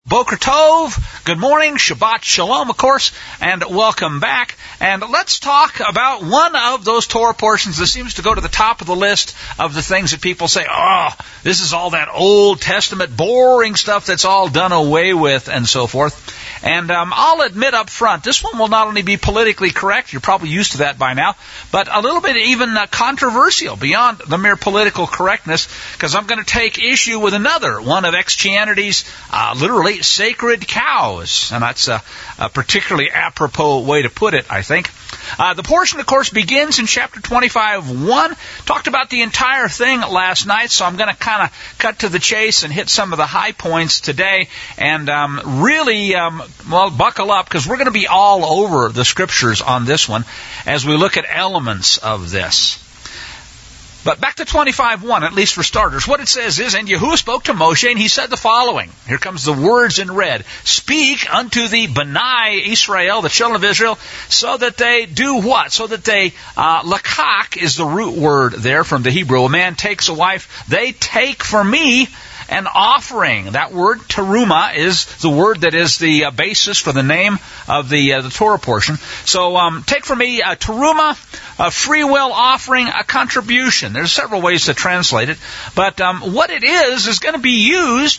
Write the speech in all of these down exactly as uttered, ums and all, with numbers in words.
Boker Tov, good morning, Shabbat Shalom, of course, and welcome back. And let's talk about one of those Torah portions that seems to go to the top of the list of the things that people say, oh, this is all that Old Testament boring stuff that's all done away with, and so forth. And um, I'll admit up front, this one will not only be politically correct, you're probably used to that by now, but a little bit even uh, controversial beyond the mere political correctness, because I'm going to take issue with another one of Christianity's uh, literally sacred cows. And that's a, a particularly apropos way to put it, I think. Uh, the portion, of course, begins in chapter twenty-five one. Talked about the entire thing last night, so I'm going to kind of cut to the chase and hit some of the high points today. And um, really, um, well, buckle up, because we're going to be all over the Scriptures on this one as we look at elements of this. But back to twenty-five one, at least for starters. What it says is, and Yahuwah spoke to Moshe, and he said the following. Here comes the words in red. Speak unto the B'nai Israel, the children of Israel, so that they do what? So that they, uh, lakach is the root word there from the Hebrew. A man takes a wife. They take for me an offering. That word, teruma, is the word that is the uh, basis for the name of the uh, the Torah portion. So um, take for me a teruma, a free will offering, a contribution. There's several ways to translate it. But um, what it is is going to be used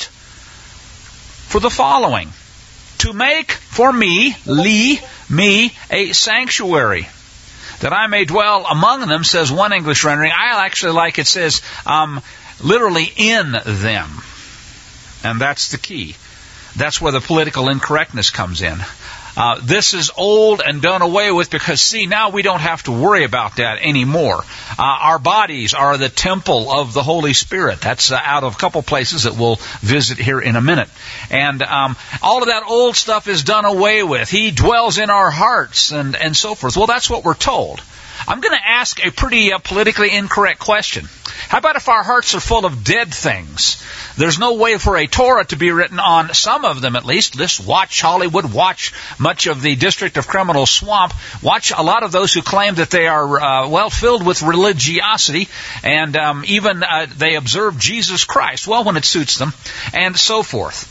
for the following. To make for me, li, me, a sanctuary, that I may dwell among them, says one English rendering. I actually like it says, um, literally in them. And that's the key. That's where the political incorrectness comes in. Uh, this is old and done away with because, see, now we don't have to worry about that anymore. Uh, our bodies are the temple of the Holy Spirit. That's uh, out of a couple places that we'll visit here in a minute. And um, all of that old stuff is done away with. He dwells in our hearts and, and so forth. Well, that's what we're told. I'm going to ask a pretty uh, politically incorrect question. How about if our hearts are full of dead things? There's no way for a Torah to be written on some of them, at least. Let's watch Hollywood, watch much of the District of Criminal Swamp, watch a lot of those who claim that they are, uh, well, filled with religiosity, and um, even uh, they observe Jesus Christ, well, when it suits them, and so forth.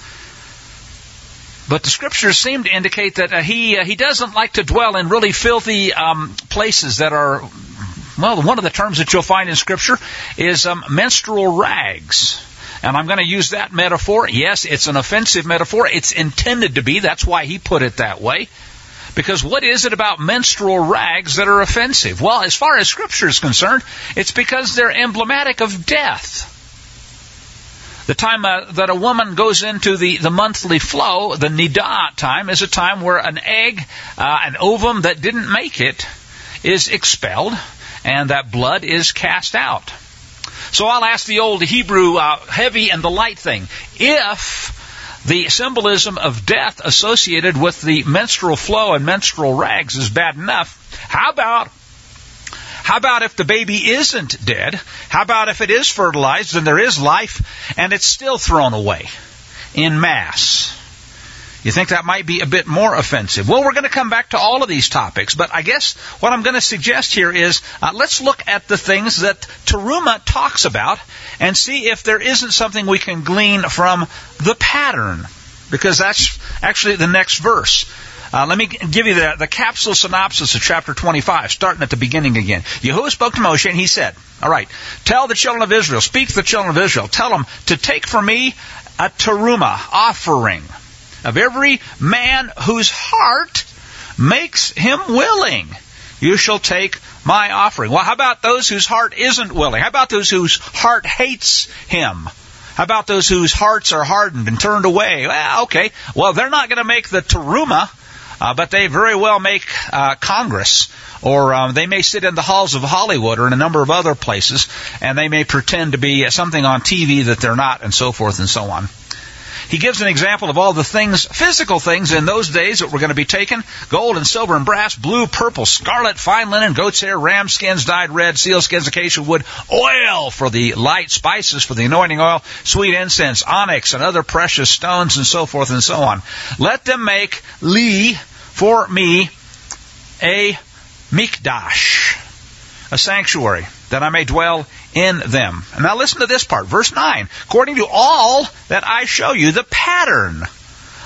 But the Scriptures seem to indicate that uh, he uh, he doesn't like to dwell in really filthy um, places that are, well, one of the terms that you'll find in Scripture is um, menstrual rags. And I'm going to use that metaphor. Yes, it's an offensive metaphor. It's intended to be. That's why he put it that way. Because what is it about menstrual rags that are offensive? Well, as far as Scripture is concerned, it's because they're emblematic of death. The time uh, that a woman goes into the, the monthly flow, the nidah time, is a time where an egg, uh, an ovum that didn't make it, is expelled, and that blood is cast out. So I'll ask the old Hebrew uh, heavy and the light thing. If the symbolism of death associated with the menstrual flow and menstrual rags is bad enough, how about How about if the baby isn't dead? How about if it is fertilized and there is life and it's still thrown away in mass? You think that might be a bit more offensive? Well, we're going to come back to all of these topics, but I guess what I'm going to suggest here is uh, let's look at the things that Teruma talks about and see if there isn't something we can glean from the pattern, because that's actually the next verse. Uh, let me give you the, the capsule synopsis of chapter twenty-five, starting at the beginning again. Yahuwah spoke to Moshe, and he said, all right, tell the children of Israel, speak to the children of Israel, tell them to take for me a teruma, offering, of every man whose heart makes him willing. You shall take my offering. Well, how about those whose heart isn't willing? How about those whose heart hates him? How about those whose hearts are hardened and turned away? Well, okay. Well, they're not going to make the teruma, uh, but they very well make uh, Congress, or um, they may sit in the halls of Hollywood or in a number of other places, and they may pretend to be something on T V that they're not, and so forth and so on. He gives an example of all the things, physical things in those days that were going to be taken: gold and silver and brass, blue, purple, scarlet, fine linen, goat's hair, ram skins dyed red, seal skins, acacia wood, oil for the light, spices for the anointing oil, sweet incense, onyx, and other precious stones, and so forth and so on. Let them make li, for me, a mikdash, a sanctuary, that I may dwell in them. And now listen to this part, verse nine. According to all that I show you, the pattern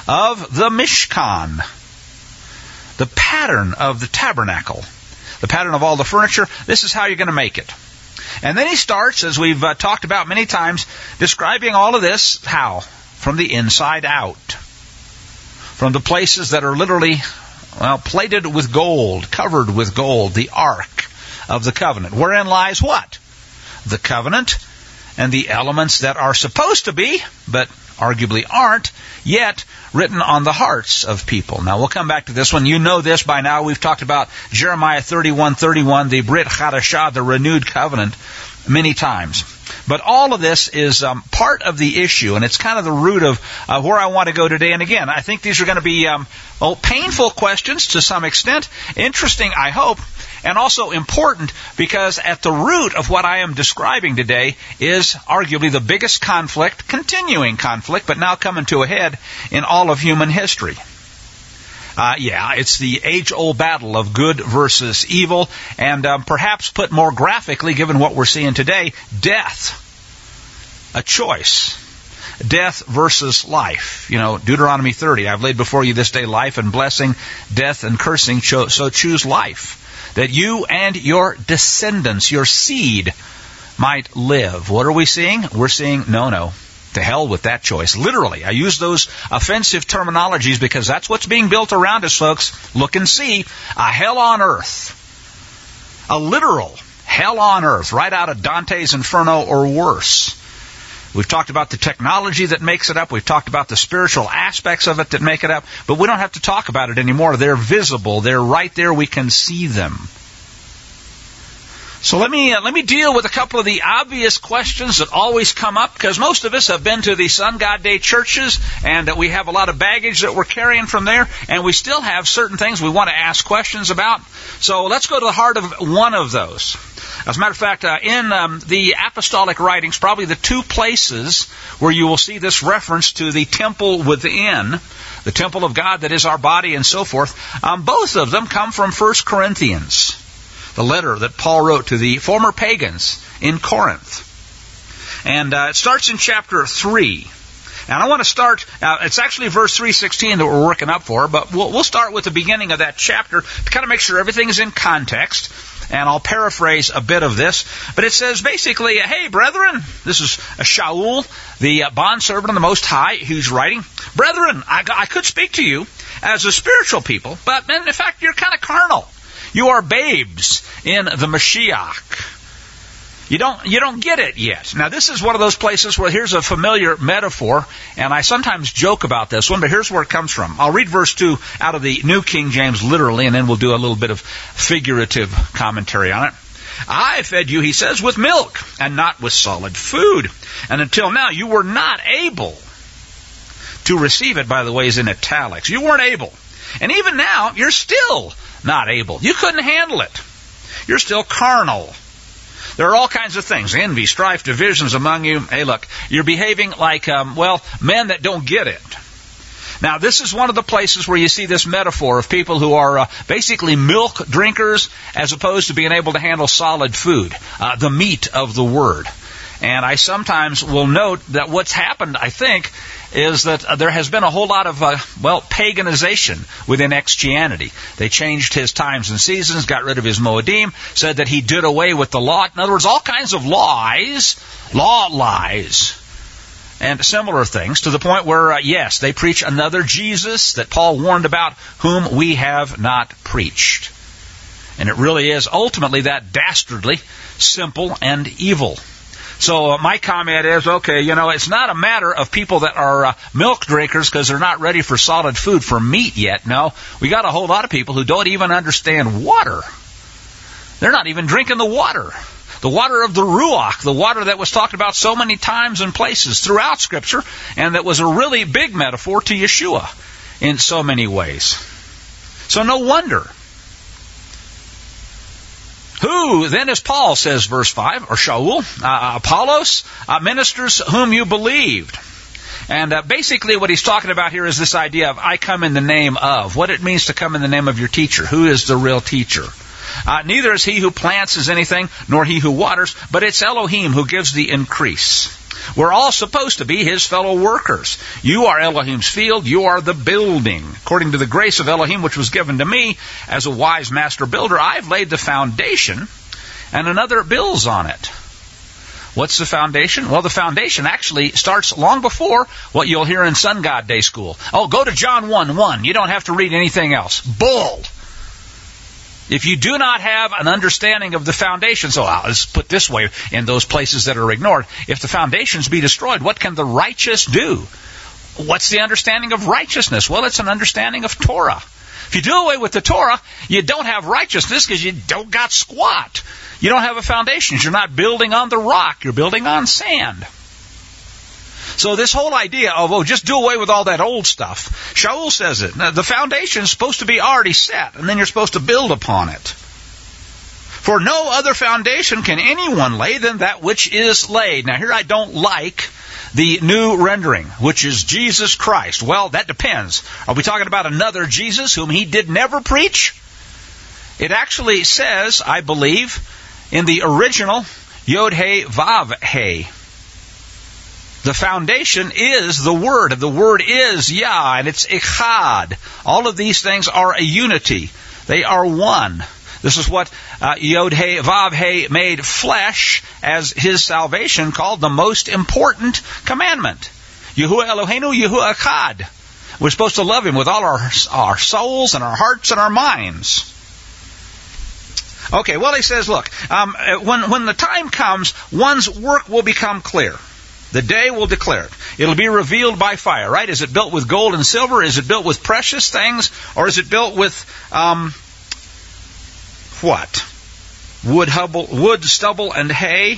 of the Mishkan, the pattern of the tabernacle, the pattern of all the furniture. This is how you're going to make it. And then he starts, as we've uh, talked about many times, describing all of this, how? From the inside out. From the places that are literally, well, plated with gold, covered with gold, the Ark of the Covenant. Wherein lies what? The covenant and the elements that are supposed to be, but arguably aren't, yet written on the hearts of people. Now, we'll come back to this one. You know this by now. We've talked about Jeremiah thirty-one thirty-one, the Brit Chadashah, the renewed covenant, many times. But all of this is um, part of the issue, and it's kind of the root of uh, where I want to go today. And again, I think these are going to be um, well, painful questions to some extent, interesting, I hope, and also important, because at the root of what I am describing today is arguably the biggest conflict, continuing conflict, but now coming to a head in all of human history. Uh, yeah, it's the age-old battle of good versus evil, and um, perhaps put more graphically, given what we're seeing today, death. A choice. Death versus life. You know, Deuteronomy thirty, I've laid before you this day life and blessing, death and cursing, so choose life, that you and your descendants, your seed, might live. What are we seeing? We're seeing no, no. To hell with that choice. Literally, I use those offensive terminologies because that's what's being built around us, folks. Look and see. A hell on earth. A literal hell on earth, right out of Dante's Inferno or worse. We've talked about the technology that makes it up. We've talked about the spiritual aspects of it that make it up. But we don't have to talk about it anymore. They're visible. They're right there. We can see them. So let me uh, let me deal with a couple of the obvious questions that always come up, because most of us have been to the Sun God Day churches, and uh, we have a lot of baggage that we're carrying from there, and we still have certain things we want to ask questions about. So let's go to the heart of one of those. As a matter of fact, uh, in um, the apostolic writings, probably the two places where you will see this reference to the temple within, the temple of God that is our body and so forth, um, both of them come from First Corinthians. The letter that Paul wrote to the former pagans in Corinth. And uh, it starts in chapter three. And I want to start, uh, it's actually verse three sixteen that we're working up for, but we'll, we'll start with the beginning of that chapter to kind of make sure everything is in context. And I'll paraphrase a bit of this. But it says basically, hey, brethren, this is Shaul, the uh, bondservant of the Most High, who's writing, brethren, I, I could speak to you as a spiritual people, but in fact, you're kind of carnal. You are babes in the Mashiach. You don't, you don't get it yet. Now, this is one of those places where here's a familiar metaphor, and I sometimes joke about this one, but here's where it comes from. I'll read verse two out of the New King James literally, and then we'll do a little bit of figurative commentary on it. I fed you, he says, with milk, and not with solid food. And until now, you were not able to receive it, by the way, is in italics. You weren't able. And even now, you're still not able. You couldn't handle it. You're still carnal. There are all kinds of things. Envy, strife, divisions among you. Hey, look, you're behaving like, um, well, men that don't get it. Now, this is one of the places where you see this metaphor of people who are uh, basically milk drinkers as opposed to being able to handle solid food, uh, the meat of the Word. And I sometimes will note that what's happened, I think, is that uh, there has been a whole lot of, uh, well, paganization within Christianity. They changed his times and seasons, got rid of his Moedim, said that he did away with the law. In other words, all kinds of lies, law lies, and similar things, to the point where, uh, yes, they preach another Jesus that Paul warned about, whom we have not preached. And it really is ultimately that dastardly, simple, and evil. So uh, my comment is, okay, you know, it's not a matter of people that are uh, milk drinkers because they're not ready for solid food, for meat yet. No, we got a whole lot of people who don't even understand water. They're not even drinking the water. The water of the Ruach, the water that was talked about so many times and places throughout Scripture, and that was a really big metaphor to Yeshua in so many ways. So no wonder. Who then is Paul, says verse five, or Shaul, uh, Apollos, uh, ministers whom you believed. And uh, basically what he's talking about here is this idea of I come in the name of. What it means to come in the name of your teacher. Who is the real teacher? Uh, neither is he who plants is anything, nor he who waters, but it's Elohim who gives the increase. We're all supposed to be his fellow workers. You are Elohim's field. You are the building. According to the grace of Elohim, which was given to me as a wise master builder, I've laid the foundation, and another builds on it. What's the foundation? Well, the foundation actually starts long before what you'll hear in Sun God Day School. Oh, go to John one one. You don't have to read anything else. Bull! If you do not have an understanding of the foundation, so uh, let's put this way in those places that are ignored, if the foundations be destroyed, what can the righteous do? What's the understanding of righteousness? Well, it's an understanding of Torah. If you do away with the Torah, you don't have righteousness because you don't got squat. You don't have a foundation. You're not building on the rock. You're building on sand. So this whole idea of, oh, just do away with all that old stuff. Shaul says it. Now, the foundation is supposed to be already set, and then you're supposed to build upon it. For no other foundation can anyone lay than that which is laid. Now, here I don't like the new rendering, which is Jesus Christ. Well, that depends. Are we talking about another Jesus whom he did never preach? It actually says, I believe, in the original Yod-He Vav-He. The foundation is the Word. The Word is Yah, and it's Echad. All of these things are a unity. They are one. This is what uh, Yod-He Vav-He made flesh as his salvation, called the most important commandment. Yahuwah Eloheinu, Yahuwah Echad. We're supposed to love him with all our, our souls and our hearts and our minds. Okay, well, he says, look, um, when, when the time comes, one's work will become clear. The day will declare it. It'll be revealed by fire, right? Is it built with gold and silver? Is it built with precious things? Or is it built with, um, what? Wood, hubble, wood, stubble, and hay?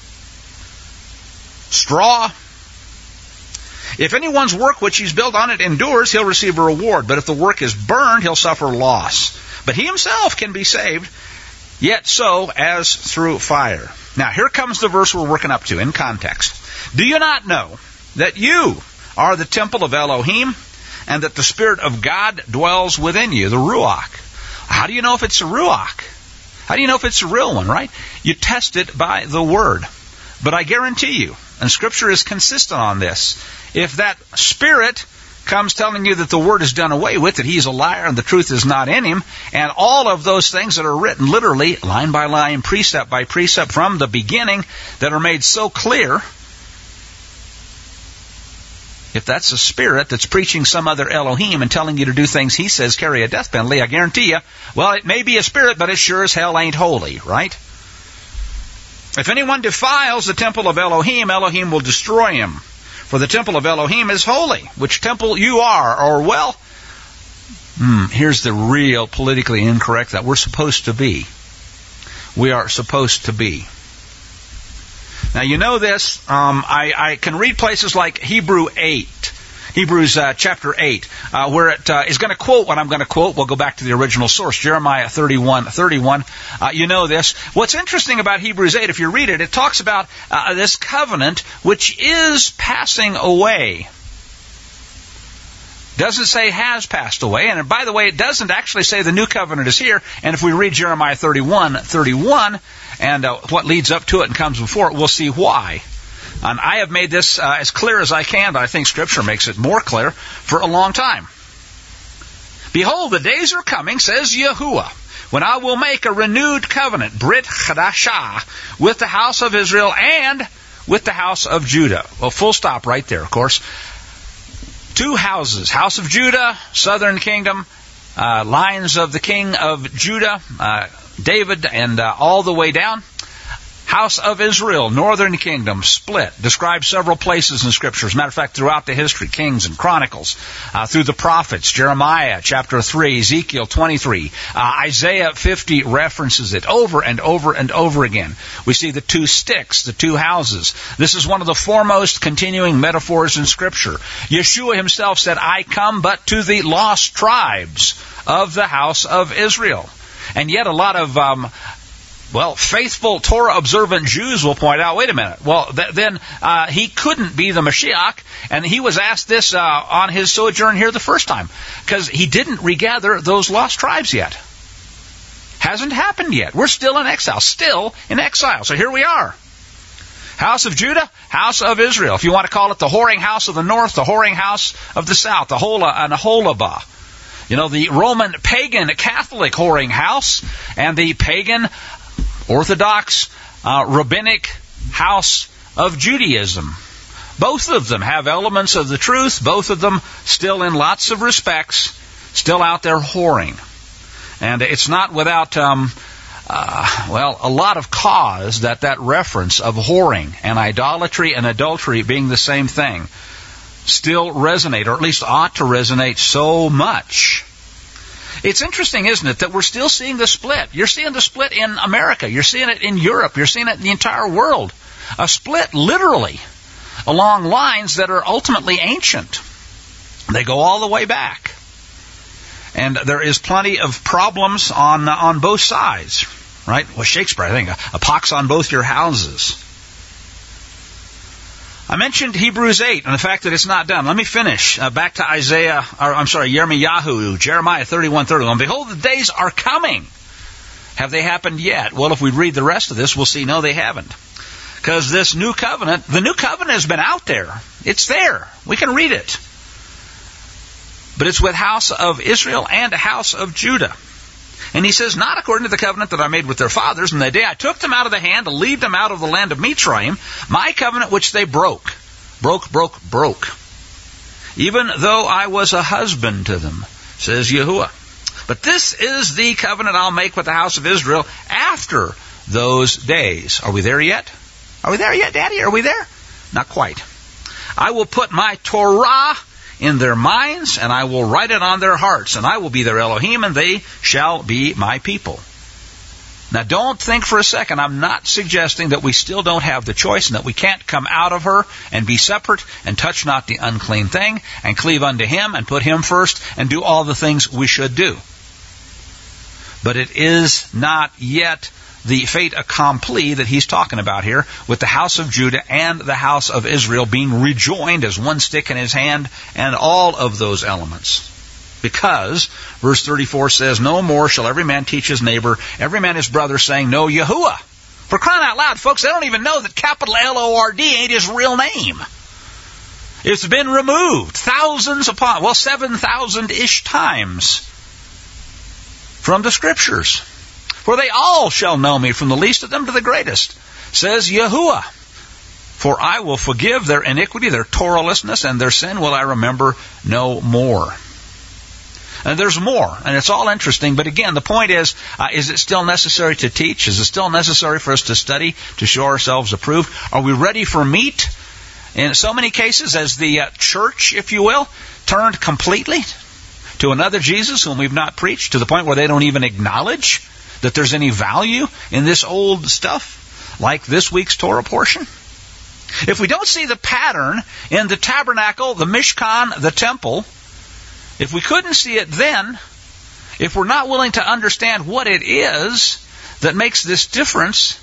Straw? If anyone's work which he's built on it endures, he'll receive a reward. But if the work is burned, he'll suffer loss. But he himself can be saved, yet so as through fire. Now, here comes the verse we're working up to in context. Do you not know that you are the temple of Elohim and that the Spirit of God dwells within you, the Ruach? How do you know if it's a Ruach? How do you know if it's a real one, right? You test it by the Word. But I guarantee you, and Scripture is consistent on this, if that Spirit comes telling you that the Word is done away with, that he's a liar and the truth is not in him, and all of those things that are written literally, line by line, precept by precept from the beginning, that are made so clear, if that's a spirit that's preaching some other Elohim and telling you to do things he says carry a death penalty, I guarantee you, well, it may be a spirit, but it sure as hell ain't holy, right? If anyone defiles the temple of Elohim, Elohim will destroy him. For the temple of Elohim is holy, which temple you are, or well, hmm, here's the real politically incorrect that we're supposed to be. We are supposed to be. Now, you know this, um, I, I can read places like Hebrew eight, Hebrews uh, chapter eight, uh, where it uh, is going to quote what I'm going to quote. We'll go back to the original source, Jeremiah thirty-one thirty-one. Uh, you know this. What's interesting about Hebrews eight, if you read it, it talks about uh, this covenant which is passing away. Doesn't say has passed away. And by the way, it doesn't actually say the new covenant is here. And if we read Jeremiah thirty-one thirty-one, and uh, what leads up to it and comes before it, we'll see why. And I have made this uh, as clear as I can, but I think Scripture makes it more clear, for a long time. Behold, the days are coming, says Yahuwah, when I will make a renewed covenant, Brit Chadashah, with the house of Israel and with the house of Judah. Well, full stop right there, of course. Two houses, house of Judah, southern kingdom, uh, lines of the king of Judah, uh, David, and uh, all the way down. House of Israel, northern kingdom, split. Described several places in Scripture. As a matter of fact, throughout the history, Kings and Chronicles, uh, through the prophets, Jeremiah chapter three, Ezekiel twenty-three, uh, Isaiah fifty references it over and over and over again. We see the two sticks, the two houses. This is one of the foremost continuing metaphors in Scripture. Yeshua himself said, I come but to the lost tribes of the house of Israel. And yet a lot of... Um, Well, faithful Torah-observant Jews will point out, wait a minute, well, th- then uh, he couldn't be the Mashiach, and he was asked this uh, on his sojourn here the first time, because he didn't regather those lost tribes yet. Hasn't happened yet. We're still in exile, still in exile. So here we are. House of Judah, house of Israel. If you want to call it the whoring house of the north, the whoring house of the south, the Hola and Holabah. You know, the Roman pagan Catholic whoring house and the pagan Orthodox uh, rabbinic house of Judaism. Both of them have elements of the truth. Both of them still in lots of respects, still out there whoring. And it's not without... Um, Uh, well, a lot of cause that that reference of whoring and idolatry and adultery being the same thing still resonate, or at least ought to resonate so much. It's interesting, isn't it, that we're still seeing the split. You're seeing the split in America. You're seeing it in Europe. You're seeing it in the entire world. A split, literally, along lines that are ultimately ancient. They go all the way back. And there is plenty of problems on uh, on both sides, right? Well, Shakespeare, I think, a, a pox on both your houses. I mentioned Hebrews eight and the fact that it's not done. Let me finish. Uh, back to Isaiah, or I'm sorry, Yirmiyahu, Jeremiah thirty-one thirty-one. Behold, the days are coming. Have they happened yet? Well, if we read the rest of this, we'll see, no, they haven't. Because this new covenant, the new covenant has been out there. It's there. We can read it. But it's with house of Israel and a house of Judah. And he says, not according to the covenant that I made with their fathers, in the day I took them out of the hand to lead them out of the land of Mitzrayim, my covenant which they broke. Broke, broke, broke. Even though I was a husband to them, says Yahuwah. But this is the covenant I'll make with the house of Israel after those days. Are we there yet? Are we there yet, Daddy? Are we there? Not quite. I will put my Torah in their minds, and I will write it on their hearts, and I will be their Elohim, and they shall be my people. Now, don't think for a second, I'm not suggesting that we still don't have the choice, and that we can't come out of her and be separate, and touch not the unclean thing, and cleave unto him, and put him first, and do all the things we should do. But it is not yet the fait accompli that he's talking about here, with the house of Judah and the house of Israel being rejoined as one stick in his hand, and all of those elements. Because, verse thirty-four says, no more shall every man teach his neighbor, every man his brother, saying, know Yahuwah. For crying out loud, folks, they don't even know that capital L O R D ain't his real name. It's been removed thousands upon, well, seven thousand-ish times from the Scriptures. For they all shall know me, from the least of them to the greatest, says Yahuwah. For I will forgive their iniquity, their Torahlessness, and their sin will I remember no more. And there's more, and it's all interesting. But again, the point is, uh, is it still necessary to teach? Is it still necessary for us to study, to show ourselves approved? Are we ready for meat? In so many cases, as the uh, church, if you will, turned completely to another Jesus whom we've not preached, to the point where they don't even acknowledge that there's any value in this old stuff, like this week's Torah portion? If we don't see the pattern in the tabernacle, the Mishkan, the temple, if we couldn't see it then, if we're not willing to understand what it is that makes this difference,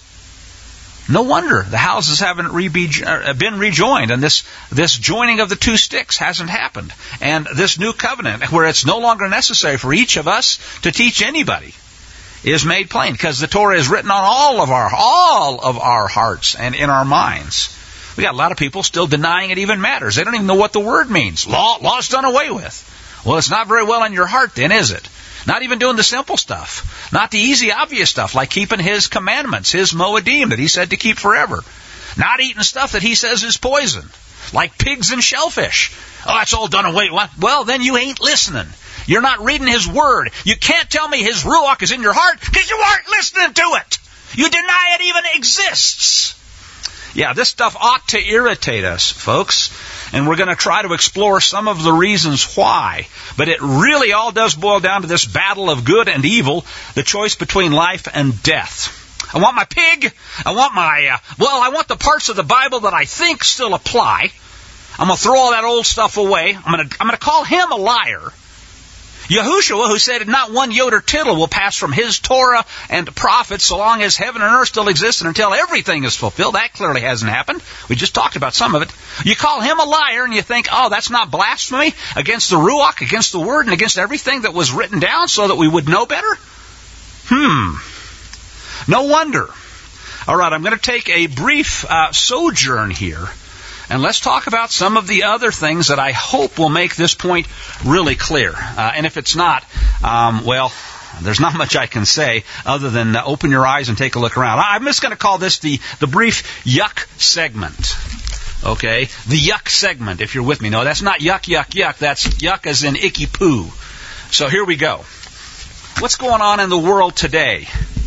no wonder the houses haven't re- been rejoined, and this, this joining of the two sticks hasn't happened. And this new covenant, where it's no longer necessary for each of us to teach anybody, is made plain, because the Torah is written on all of our all of our hearts and in our minds. We got a lot of people still denying it even matters. They don't even know what the word means. Law, law's done away with. Well, it's not very well in your heart then, is it? Not even doing the simple stuff. Not the easy, obvious stuff, like keeping his commandments, his moedim that he said to keep forever. Not eating stuff that he says is poison, like pigs and shellfish. Oh, that's all done away with. Well, then you ain't listening. You're not reading his word. You can't tell me his ruach is in your heart because you aren't listening to it. You deny it even exists. Yeah, this stuff ought to irritate us, folks. And we're going to try to explore some of the reasons why. But it really all does boil down to this battle of good and evil, the choice between life and death. I want my pig. I want my, uh, well, I want the parts of the Bible that I think still apply. I'm going to throw all that old stuff away. I'm going to, I'm going to call him a liar. Yahushua, who said not one yod or tittle will pass from his Torah and prophets so long as heaven and earth still exist and until everything is fulfilled. That clearly hasn't happened. We just talked about some of it. You call him a liar and you think, oh, that's not blasphemy against the Ruach, against the Word, and against everything that was written down so that we would know better? Hmm. No wonder All right, I'm going to take a brief uh, sojourn here, and let's talk about some of the other things that I hope will make this point really clear. Uh, and if it's not, um, well, there's not much I can say other than uh, open your eyes and take a look around. I'm just going to call this the, the brief yuck segment. Okay? The yuck segment, if you're with me. No, that's not yuck, yuck, yuck. That's yuck as in icky poo. So here we go. What's going on in the world today?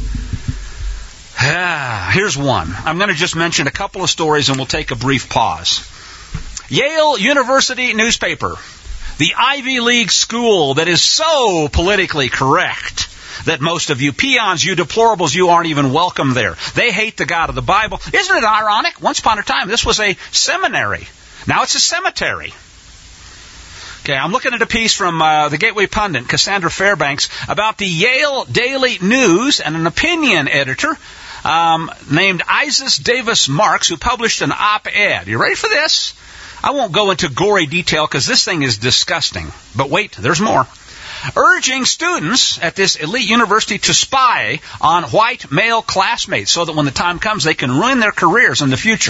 Ah, here's one. I'm going to just mention a couple of stories and we'll take a brief pause. Yale University newspaper. The Ivy League school that is so politically correct that most of you peons, you deplorables, you aren't even welcome there. They hate the God of the Bible. Isn't it ironic? Once upon a time, this was a seminary. Now it's a cemetery. Okay, I'm looking at a piece from uh, the Gateway Pundit, Cassandra Fairbanks, about the Yale Daily News and an opinion editor um, named Isis Davis Marks, who published an op-ed. You ready for this? I won't go into gory detail because this thing is disgusting. But wait, there's more. Urging students at this elite university to spy on white male classmates so that when the time comes, they can ruin their careers in the future.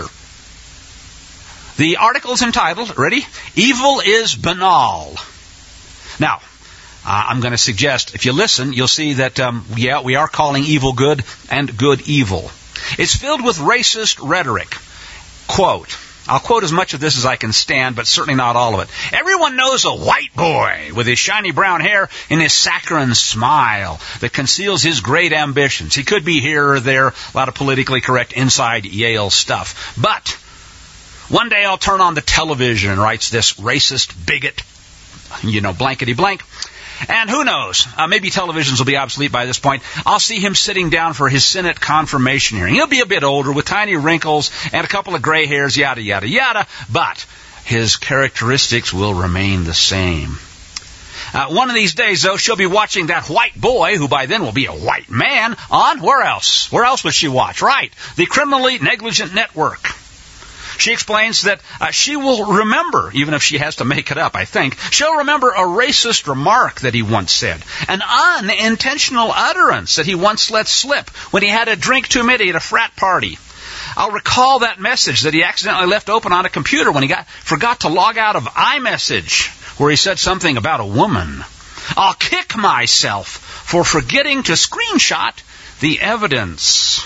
The article is entitled, ready? Evil is Banal. Now, uh, I'm going to suggest, if you listen, you'll see that, um, yeah, we are calling evil good and good evil. It's filled with racist rhetoric. Quote, I'll quote as much of this as I can stand, but certainly not all of it. Everyone knows a white boy with his shiny brown hair and his saccharine smile that conceals his great ambitions. He could be here or there, a lot of politically correct inside Yale stuff. But one day I'll turn on the television, writes this racist bigot, you know, blankety blank. And who knows, uh, maybe televisions will be obsolete by this point. I'll see him sitting down for his Senate confirmation hearing. He'll be a bit older with tiny wrinkles and a couple of gray hairs, yada, yada, yada. But his characteristics will remain the same. Uh, one of these days, though, she'll be watching that white boy, who by then will be a white man, on where else? Where else would she watch? Right, the Criminally Negligent Network. She explains that uh, she will remember, even if she has to make it up, I think, she'll remember a racist remark that he once said, an unintentional utterance that he once let slip when he had a drink too many at a frat party. I'll recall that message that he accidentally left open on a computer when he got forgot to log out of iMessage, where he said something about a woman. I'll kick myself for forgetting to screenshot the evidence.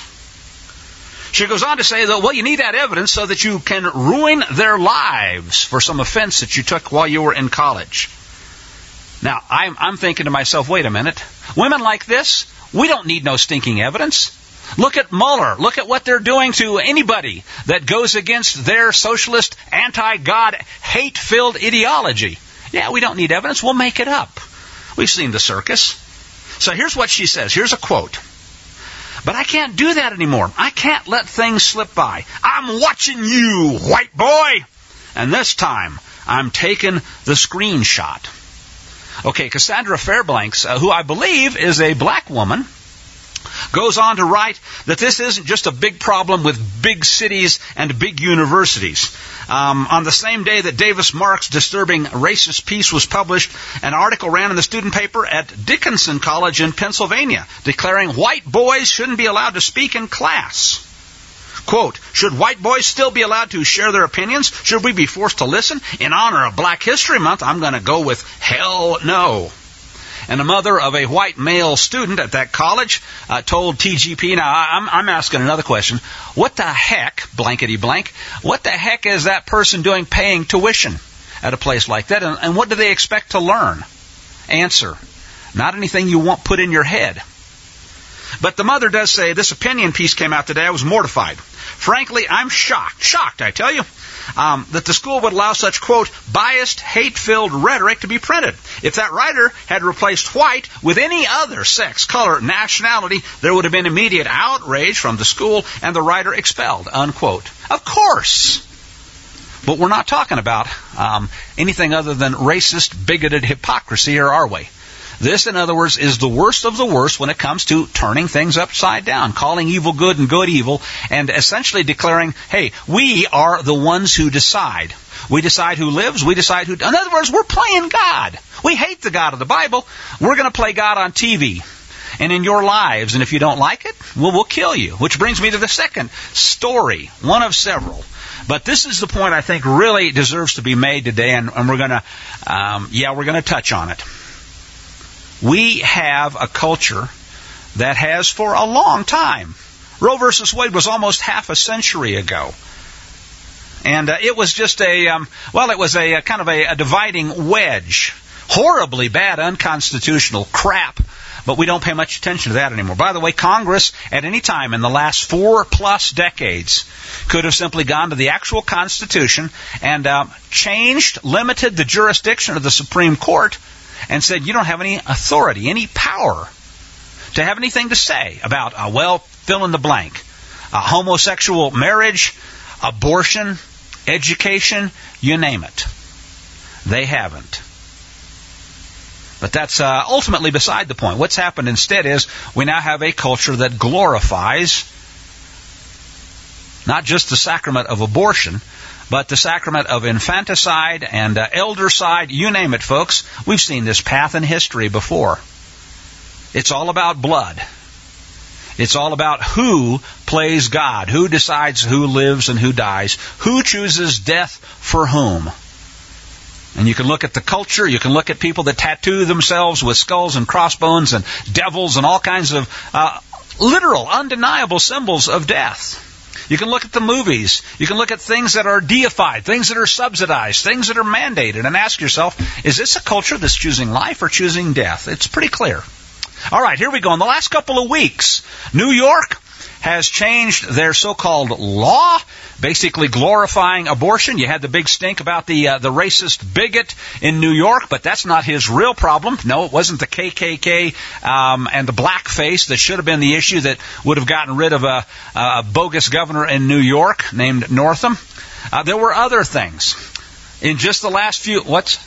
She goes on to say that, well, you need that evidence so that you can ruin their lives for some offense that you took while you were in college. Now, I'm, I'm thinking to myself, wait a minute. Women like this, we don't need no stinking evidence. Look at Mueller. Look at what they're doing to anybody that goes against their socialist, anti-God, hate-filled ideology. Yeah, we don't need evidence. We'll make it up. We've seen the circus. So here's what she says. Here's a quote. But I can't do that anymore. I can't let things slip by. I'm watching you, white boy. And this time, I'm taking the screenshot. Okay, Cassandra Fairbanks, uh, who I believe is a black woman, goes on to write that this isn't just a big problem with big cities and big universities. Um, on the same day that Davis Marks' disturbing racist piece was published, an article ran in the student paper at Dickinson College in Pennsylvania, declaring white boys shouldn't be allowed to speak in class. Quote, should white boys still be allowed to share their opinions? Should we be forced to listen? In honor of Black History Month, I'm going to go with hell no. And the mother of a white male student at that college uh, told T G P, now I'm, I'm asking another question, what the heck, blankety blank, what the heck is that person doing paying tuition at a place like that? And, and what do they expect to learn? Answer, not anything you want put in your head. But the mother does say, this opinion piece came out today, I was mortified. Frankly, I'm shocked, shocked, I tell you, um, that the school would allow such, quote, biased, hate-filled rhetoric to be printed. If that writer had replaced white with any other sex, color, nationality, there would have been immediate outrage from the school and the writer expelled, unquote. Of course. But we're not talking about um, anything other than racist, bigoted hypocrisy, here are we? This, in other words, is the worst of the worst when it comes to turning things upside down, calling evil good and good evil, and essentially declaring, hey, we are the ones who decide. We decide who lives, we decide who... In other words, we're playing God. We hate the God of the Bible. We're going to play God on T V. and in your lives. And if you don't like it, well, we'll kill you. Which brings me to the second story, one of several. But this is the point I think really deserves to be made today, and, and we're going to, um, yeah, we're going to touch on it. We have a culture that has for a long time. Roe versus Wade was almost half a century ago. And uh, it was just a, um, well, it was a, a kind of a, a dividing wedge. Horribly bad, unconstitutional crap. But we don't pay much attention to that anymore. By the way, Congress, at any time in the last four-plus decades, could have simply gone to the actual Constitution and uh, changed, limited the jurisdiction of the Supreme Court, and said, you don't have any authority, any power to have anything to say about, uh, well, fill in the blank. Uh, homosexual marriage, abortion, education, you name it. They haven't. But that's uh, ultimately beside the point. What's happened instead is we now have a culture that glorifies not just the sacrament of abortion, but the sacrament of infanticide and uh, eldercide, you name it, folks. We've seen this path in history before. It's all about blood. It's all about who plays God, who decides who lives and who dies, who chooses death for whom. And you can look at the culture, you can look at people that tattoo themselves with skulls and crossbones and devils and all kinds of uh, literal, undeniable symbols of death. You can look at the movies, you can look at things that are deified, things that are subsidized, things that are mandated, and ask yourself, is this a culture that's choosing life or choosing death? It's pretty clear. All right, here we go. In the last couple of weeks, New York has changed their so-called law, basically glorifying abortion. You had the big stink about the uh, the racist bigot in New York, but that's not his real problem. No, it wasn't the K K K um, and the blackface that should have been the issue that would have gotten rid of a, a bogus governor in New York named Northam. Uh, there were other things. In just the last few... What's...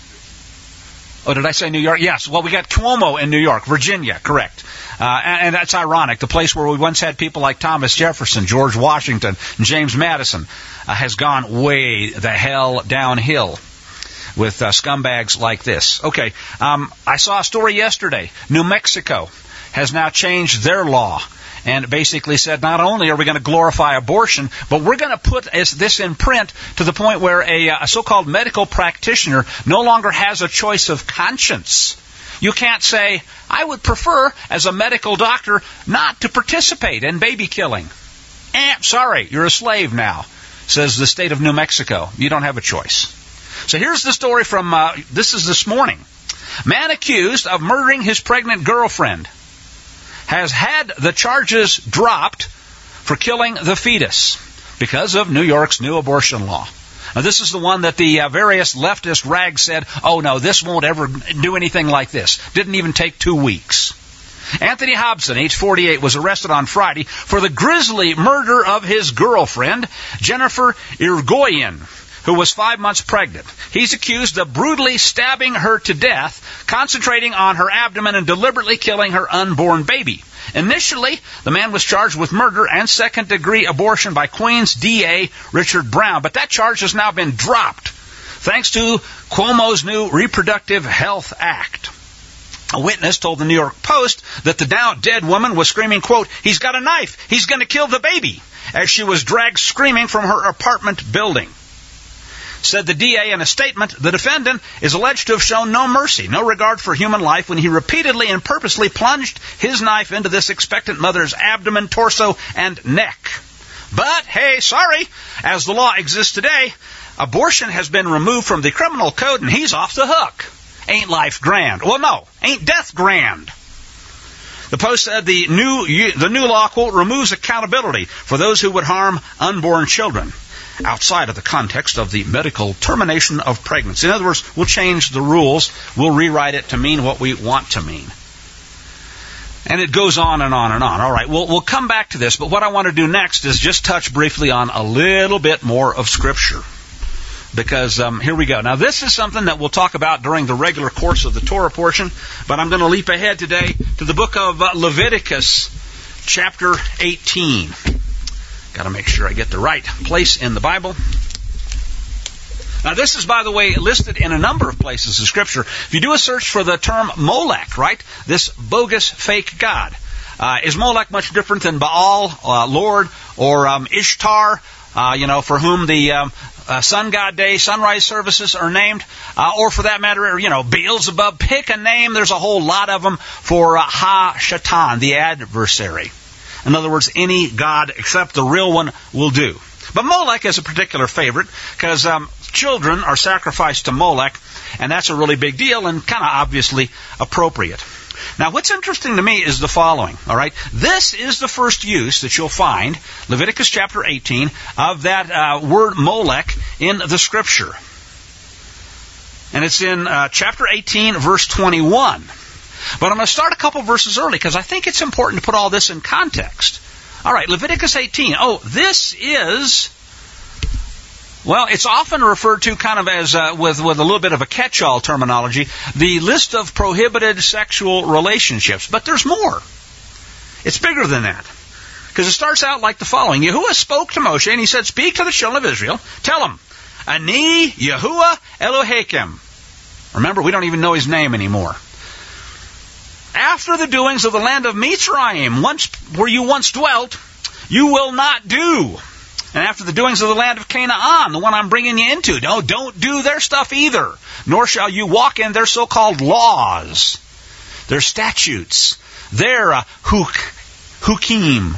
Oh, did I say New York? Yes. Well, we got Cuomo in New York, Virginia, correct. Uh, and, and that's ironic. The place where we once had people like Thomas Jefferson, George Washington, and James Madison uh, has gone way the hell downhill with uh, scumbags like this. Okay, um, I saw a story yesterday. New Mexico has now changed their law and basically said not only are we going to glorify abortion, but we're going to put this in print to the point where a, a so-called medical practitioner no longer has a choice of conscience. You can't say, I would prefer, as a medical doctor, not to participate in baby killing. Eh, sorry, you're a slave now, says the state of New Mexico. You don't have a choice. So here's the story from, uh, this is this morning. Man accused of murdering his pregnant girlfriend has had the charges dropped for killing the fetus because of New York's new abortion law. Now, this is the one that the uh, various leftist rags said, oh, no, this won't ever do anything like this. Didn't even take two weeks. Anthony Hobson, age forty-eight, was arrested on Friday for the grisly murder of his girlfriend, Jennifer Irigoyen, who was five months pregnant. He's accused of brutally stabbing her to death, concentrating on her abdomen and deliberately killing her unborn baby. Initially, the man was charged with murder and second-degree abortion by Queens D A Richard Brown, but that charge has now been dropped thanks to Cuomo's new Reproductive Health Act. A witness told the New York Post that the now dead woman was screaming, quote, he's got a knife, he's going to kill the baby, as she was dragged screaming from her apartment building. Said the D A in a statement, the defendant is alleged to have shown no mercy, no regard for human life when he repeatedly and purposely plunged his knife into this expectant mother's abdomen, torso, and neck. But, hey, sorry, as the law exists today, abortion has been removed from the criminal code and he's off the hook. Ain't life grand? Well, no, ain't death grand. The Post said the new, the new law, quote, removes accountability for those who would harm unborn children outside of the context of the medical termination of pregnancy. In other words, we'll change the rules. We'll rewrite it to mean what we want to mean. And it goes on and on and on. All right, we'll, we'll come back to this, but what I want to do next is just touch briefly on a little bit more of Scripture. Because um, here we go. Now, this is something that we'll talk about during the regular course of the Torah portion, but I'm going to leap ahead today to the book of uh, Leviticus, chapter eighteen. Got to make sure I get the right place in the Bible. Now, this is, by the way, listed in a number of places in Scripture. If you do a search for the term Molech, right, this bogus fake god, Uh, is Molech much different than Baal, uh, Lord, or um, Ishtar, uh, you know, for whom the um, uh, sun god day, sunrise services are named? Uh, or for that matter, you know, Beelzebub, pick a name. There's a whole lot of them for uh, Ha-Shatan, the adversary. In other words, any god except the real one will do. But Molech is a particular favorite because um, children are sacrificed to Molech, and that's a really big deal and kind of obviously appropriate. Now, what's interesting to me is the following, all right? This is the first use that you'll find, Leviticus chapter eighteen, of that uh, word Molech in the Scripture. And it's in uh, chapter eighteen, verse twenty-one. But I'm going to start a couple verses early because I think it's important to put all this in context. All right, Leviticus eighteen. Oh, this is, well, it's often referred to kind of as, uh, with, with a little bit of a catch-all terminology, the list of prohibited sexual relationships. But there's more. It's bigger than that. Because it starts out like the following. Yahuwah spoke to Moshe and he said, speak to the children of Israel. Tell them, Ani Yahuwah Eloheikim. Remember, we don't even know his name anymore. After the doings of the land of Mitzrayim, once, where you once dwelt, you will not do. And after the doings of the land of Canaan, the one I'm bringing you into, no, don't do their stuff either. Nor shall you walk in their so-called laws, their statutes, their uh, huk, hukim,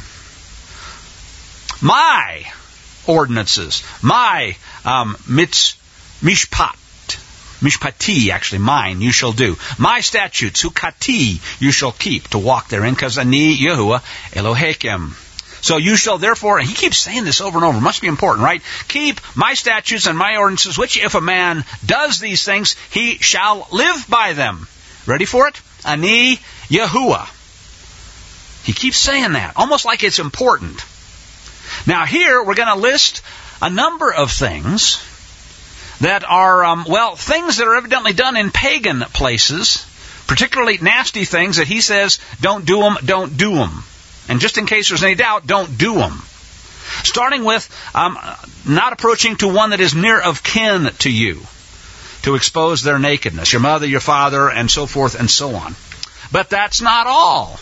my ordinances, my um, mitz, mishpat. Mishpati, actually, mine, you shall do. My statutes, hukati, you shall keep to walk therein, because ani Yahuwah Eloheikim. So you shall therefore, and he keeps saying this over and over, must be important, right? Keep my statutes and my ordinances, which if a man does these things, he shall live by them. Ready for it? Ani Yahuwah. He keeps saying that, almost like it's important. Now here, we're going to list a number of things that are, um, well, things that are evidently done in pagan places, particularly nasty things that he says, don't do them, don't do them. And just in case there's any doubt, don't do them. Starting with um, not approaching to one that is near of kin to you, to expose their nakedness, your mother, your father, and so forth and so on. But that's not all.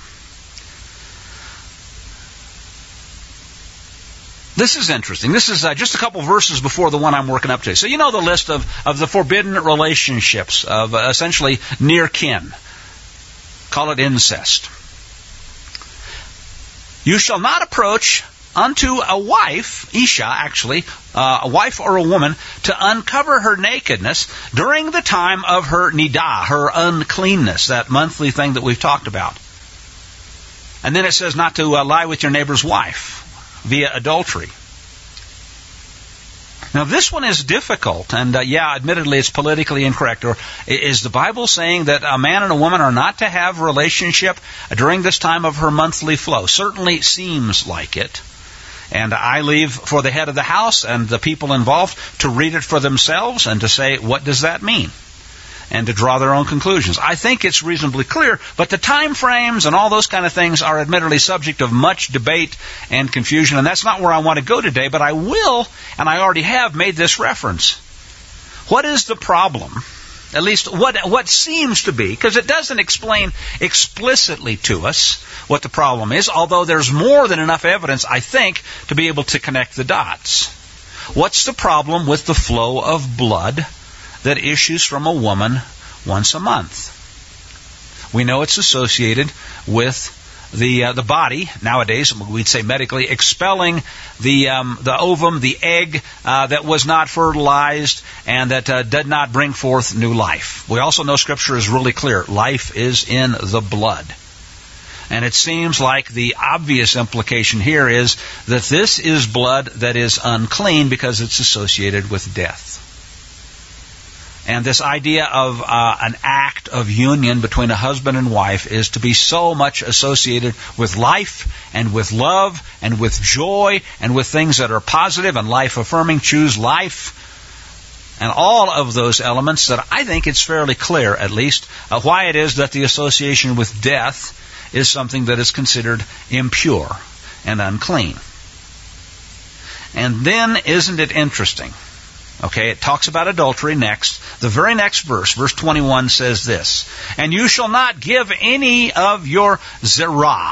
This is interesting. This is uh, just a couple verses before the one I'm working up to. So you know the list of, of the forbidden relationships of uh, essentially near kin. Call it incest. You shall not approach unto a wife, Isha actually, uh, a wife or a woman, to uncover her nakedness during the time of her nidah, her uncleanness, that monthly thing that we've talked about. And then it says not to uh, lie with your neighbor's wife via adultery. Now this one is difficult, and uh, yeah, admittedly it's politically incorrect. Or is the Bible saying that a man and a woman are not to have a relationship during this time of her monthly flow? Certainly seems like it. And I leave for the head of the house and the people involved to read it for themselves and to say, what does that mean? And to draw their own conclusions. I think it's reasonably clear, but the time frames and all those kind of things are admittedly subject of much debate and confusion, and that's not where I want to go today, but I will, and I already have made this reference. What is the problem? At least what what seems to be, because it doesn't explain explicitly to us what the problem is, although there's more than enough evidence, I think, to be able to connect the dots. What's the problem with the flow of blood that issues from a woman once a month? We know it's associated with the uh, the body, nowadays we'd say medically, expelling the um, the ovum, the egg uh, that was not fertilized and that uh, did not bring forth new life. We also know Scripture is really clear. Life is in the blood. And it seems like the obvious implication here is that this is blood that is unclean because it's associated with death. And this idea of uh, an act of union between a husband and wife is to be so much associated with life and with love and with joy and with things that are positive and life-affirming. Choose life. And all of those elements that I think it's fairly clear, at least, uh, why it is that the association with death is something that is considered impure and unclean. And then, isn't it interesting? Okay, it talks about adultery next. The very next verse, verse twenty-one, says this, and you shall not give any of your zerah.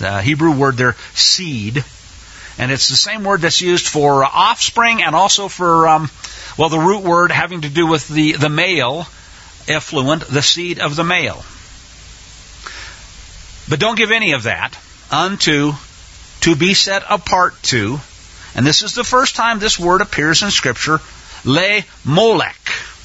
The Hebrew word there, seed. And it's the same word that's used for offspring and also for, um, well, the root word having to do with the, the male effluent, the seed of the male. But don't give any of that unto, to be set apart to, and this is the first time this word appears in Scripture, le Molech.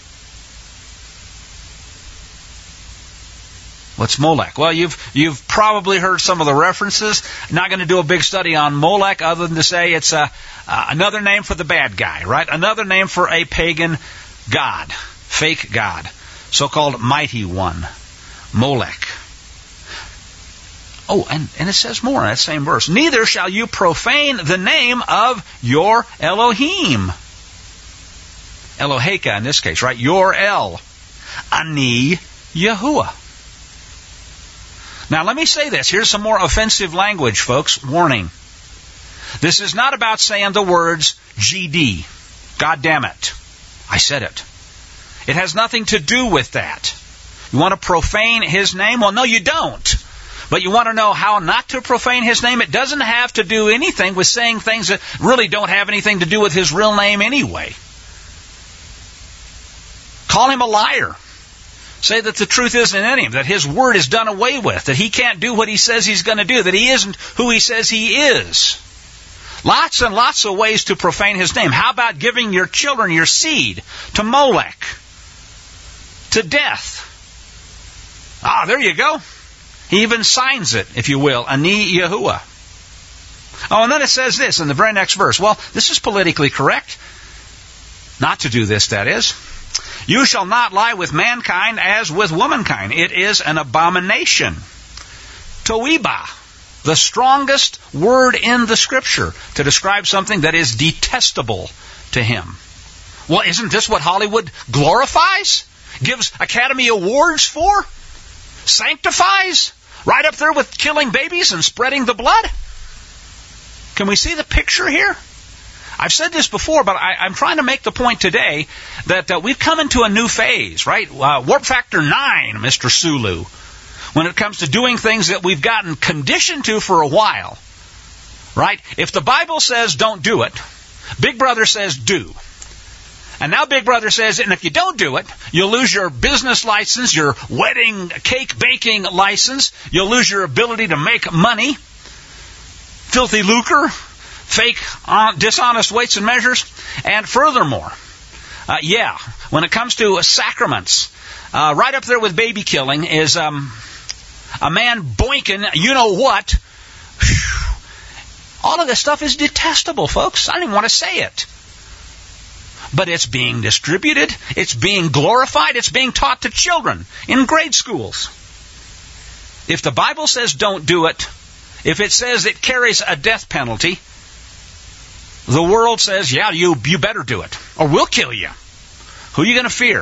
What's Molech? Well, you've you've probably heard some of the references. I'm not going to do a big study on Molech other than to say it's a, uh, another name for the bad guy, right? Another name for a pagan god, fake god, so-called mighty one, Molech. Oh, and, and it says more in that same verse. Neither shall you profane the name of your Elohim. Eloheka in this case, right? Your El. Ani Yahuwah. Now let me say this. Here's some more offensive language, folks. Warning. This is not about saying the words G D. God damn it. I said it. It has nothing to do with that. You want to profane His name? Well, no, you don't. But you want to know how not to profane His name? It doesn't have to do anything with saying things that really don't have anything to do with His real name anyway. Call Him a liar. Say that the truth isn't in Him, that His word is done away with, that He can't do what He says He's going to do, that He isn't who He says He is. Lots and lots of ways to profane His name. How about giving your children, your seed, to Molech, to death? Ah, there you go. He even signs it, if you will, Ani Yahuwah. Oh, and then it says this in the very next verse. Well, this is politically correct. Not to do this, that is. You shall not lie with mankind as with womankind. It is an abomination. Toiba, the strongest word in the Scripture to describe something that is detestable to Him. Well, isn't this what Hollywood glorifies? Gives Academy Awards for? Sanctifies? Right up there with killing babies and spreading the blood? Can we see the picture here? I've said this before, but I, I'm trying to make the point today that uh, we've come into a new phase, right? Uh, warp factor nine, Mister Sulu, when it comes to doing things that we've gotten conditioned to for a while, right? If the Bible says don't do it, Big Brother says do. And now Big Brother says, and if you don't do it, you'll lose your business license, your wedding cake baking license, you'll lose your ability to make money, filthy lucre, fake, uh, dishonest weights and measures. And furthermore, uh, yeah, when it comes to uh, sacraments, uh, right up there with baby killing is um, a man boinking, you know what. All of this stuff is detestable, folks. I don't even want to say it. But it's being distributed, it's being glorified, it's being taught to children in grade schools. If the Bible says don't do it, if it says it carries a death penalty, the world says, yeah, you you better do it, or we'll kill you. Who are you going to fear?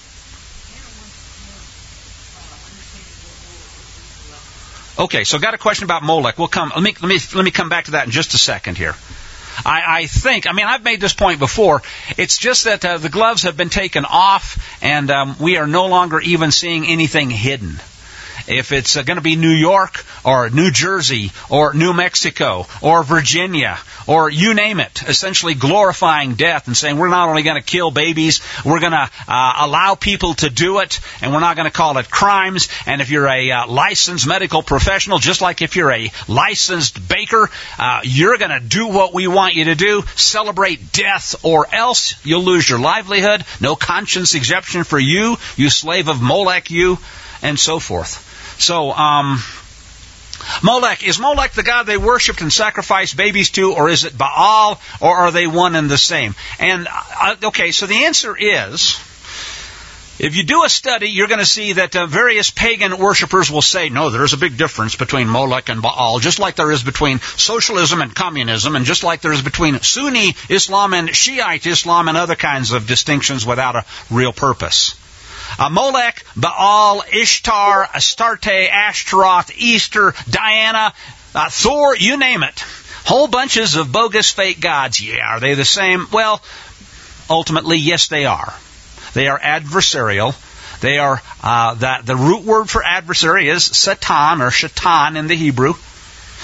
Okay, so I've got a question about Molech. We'll come. Let me let me let me come back to that in just a second here. I, I think, I mean, I've made this point before. It's just that uh, the gloves have been taken off, and um, we are no longer even seeing anything hidden. If it's uh, going to be New York or New Jersey or New Mexico or Virginia or you name it, essentially glorifying death and saying we're not only going to kill babies, we're going to uh, allow people to do it, and we're not going to call it crimes. And if you're a uh, licensed medical professional, just like if you're a licensed baker, uh, you're going to do what we want you to do, celebrate death, or else you'll lose your livelihood. No conscience exemption for you, you slave of Molech, you, and so forth. So, um, Molech, is Molech the god they worshipped and sacrificed babies to, or is it Baal, or are they one and the same? And, uh, okay, so the answer is, if you do a study, you're going to see that uh, various pagan worshipers will say, no, there's a big difference between Molech and Baal, just like there is between socialism and communism, and just like there is between Sunni Islam and Shiite Islam, and other kinds of distinctions without a real purpose. Uh, Molech, Baal, Ishtar, Astarte, Ashtaroth, Easter, Diana, uh, Thor, you name it. Whole bunches of bogus fake gods. Yeah, are they the same? Well, ultimately, yes, they are. They are adversarial. They are, uh, that the root word for adversary is Satan or Shaitan in the Hebrew.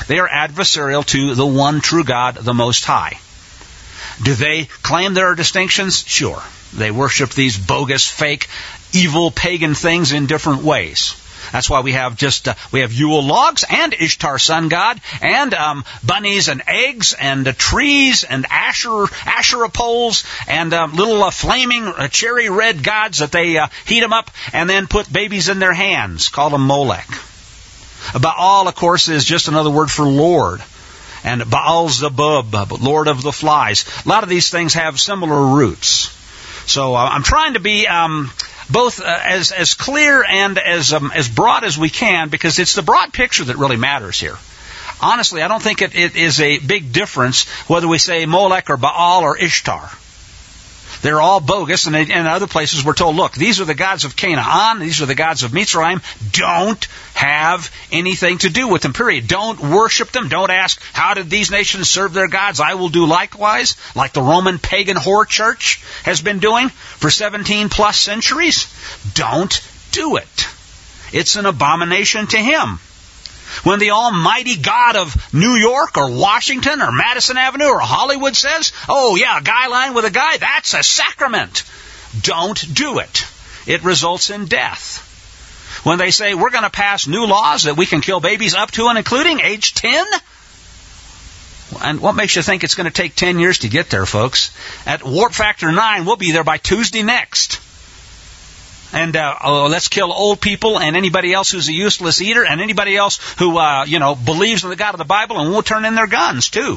They are adversarial to the one true God, the Most High. Do they claim there are distinctions? Sure. They worship these bogus, fake, evil, pagan things in different ways. That's why we have just uh, we have Yule logs and Ishtar sun god and um, bunnies and eggs and uh, trees and Asher Asherah poles and uh, little uh, flaming uh, cherry red gods that they uh, heat them up and then put babies in their hands. Call them Molech. Baal, of course, is just another word for Lord. And Baal-zebub, Lord of the Flies. A lot of these things have similar roots. So uh, I'm trying to be um, both uh, as as clear and as um, as broad as we can, because it's the broad picture that really matters here. Honestly, I don't think it, it is a big difference whether we say Molech or Baal or Ishtar. They're all bogus, and in other places we're told, look, these are the gods of Canaan, these are the gods of Mitzrayim. Don't have anything to do with them, period. Don't worship them. Don't ask, how did these nations serve their gods? I will do likewise, like the Roman pagan whore church has been doing for seventeen plus centuries. Don't do it. It's an abomination to him. When the almighty God of New York or Washington or Madison Avenue or Hollywood says, oh yeah, a guy lying with a guy, that's a sacrament. Don't do it. It results in death. When they say we're going to pass new laws that we can kill babies up to and including age ten, and what makes you think it's going to take ten years to get there, folks? At Warp Factor nine, we'll be there by Tuesday next. And uh, oh, let's kill old people and anybody else who's a useless eater and anybody else who, uh, you know, believes in the God of the Bible, and we'll turn in their guns too.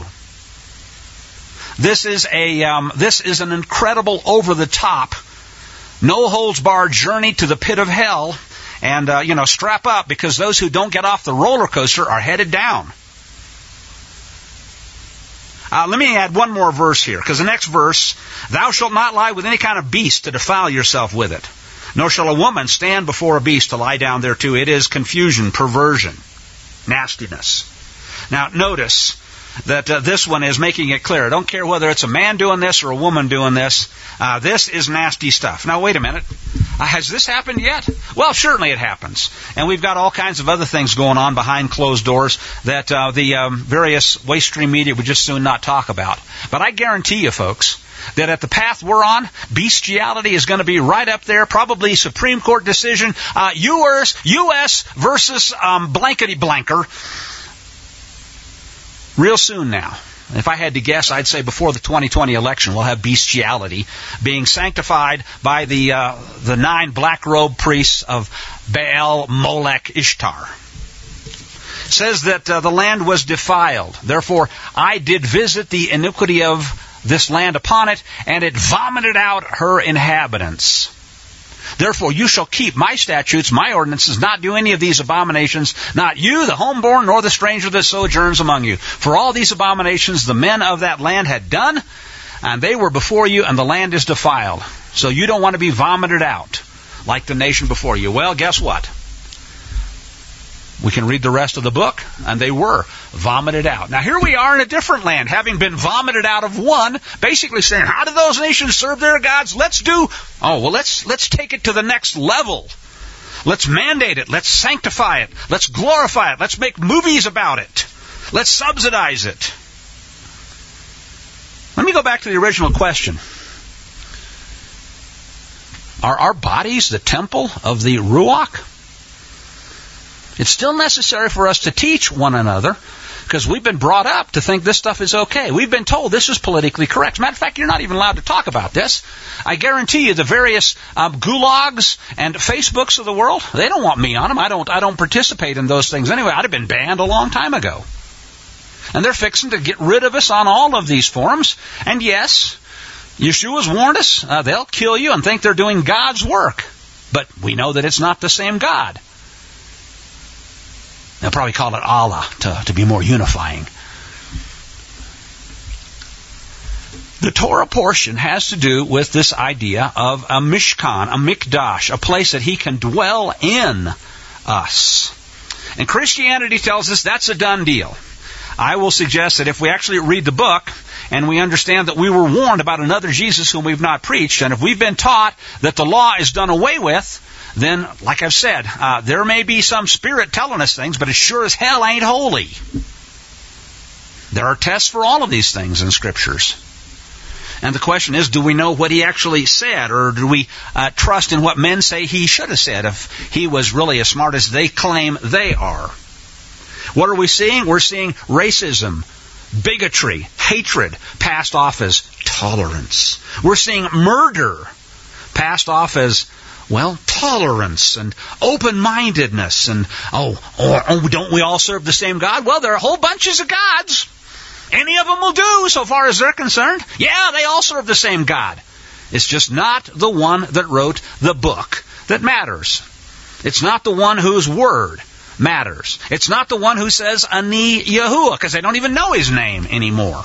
This is a um, this is an incredible, over-the-top, no-holds-barred journey to the pit of hell. And, uh, you know, strap up, because those who don't get off the roller coaster are headed down. Uh, let me add one more verse here, because the next verse, thou shalt not lie with any kind of beast to defile yourself with it. Nor shall a woman stand before a beast to lie down thereto. It is confusion, perversion, nastiness. Now, notice that uh, this one is making it clear. I don't care whether it's a man doing this or a woman doing this. Uh, this is nasty stuff. Now, wait a minute. Uh, has this happened yet? Well, certainly it happens. And we've got all kinds of other things going on behind closed doors that uh, the um, various waste stream media would just soon not talk about. But I guarantee you, folks, that at the path we're on, bestiality is going to be right up there, probably Supreme Court decision, uh, U S versus um, blankety blanker, real soon now. If I had to guess, I'd say before the twenty twenty election, we'll have bestiality being sanctified by the uh, the nine black-robed priests of Baal, Molech, Ishtar. It says that uh, the land was defiled. Therefore, I did visit the iniquity of this land upon it, and it vomited out her inhabitants. Therefore, you shall keep my statutes, my ordinances, not do any of these abominations, not you, the homeborn, nor the stranger that sojourns among you. For all these abominations the men of that land had done, and they were before you, and the land is defiled. So you don't want to be vomited out like the nation before you. Well, guess what? We can read the rest of the book, and they were vomited out. Now, here we are in a different land, having been vomited out of one, basically saying, how do those nations serve their gods? Let's do, oh, well, let's let's take it to the next level. Let's mandate it. Let's sanctify it. Let's glorify it. Let's make movies about it. Let's subsidize it. Let me go back to the original question. Are our bodies the temple of the Ruach? It's still necessary for us to teach one another, because we've been brought up to think this stuff is okay. We've been told this is politically correct. Matter of fact, you're not even allowed to talk about this. I guarantee you the various um, gulags and Facebooks of the world, they don't want me on them. I don't, I don't participate in those things anyway. I'd have been banned a long time ago. And they're fixing to get rid of us on all of these forums. And yes, Yeshua's warned us. Uh, they'll kill you and think they're doing God's work. But we know that it's not the same God. They'll probably call it Allah to, to be more unifying. The Torah portion has to do with this idea of a mishkan, a mikdash, a place that He can dwell in us. And Christianity tells us that's a done deal. I will suggest that if we actually read the book and we understand that we were warned about another Jesus whom we've not preached, and if we've been taught that the law is done away with, then, like I've said, uh, there may be some spirit telling us things, but it sure as hell ain't holy. There are tests for all of these things in Scriptures. And the question is, do we know what he actually said, or do we uh, trust in what men say he should have said if he was really as smart as they claim they are? What are we seeing? We're seeing racism, bigotry, hatred passed off as tolerance. We're seeing murder passed off as, well, tolerance and open-mindedness. And, oh, oh, oh, don't we all serve the same God? Well, there are whole bunches of gods. Any of them will do, so far as they're concerned. Yeah, they all serve the same God. It's just not the one that wrote the book that matters. It's not the one whose word matters. It's not the one who says Ani Yahuwah, because they don't even know his name anymore.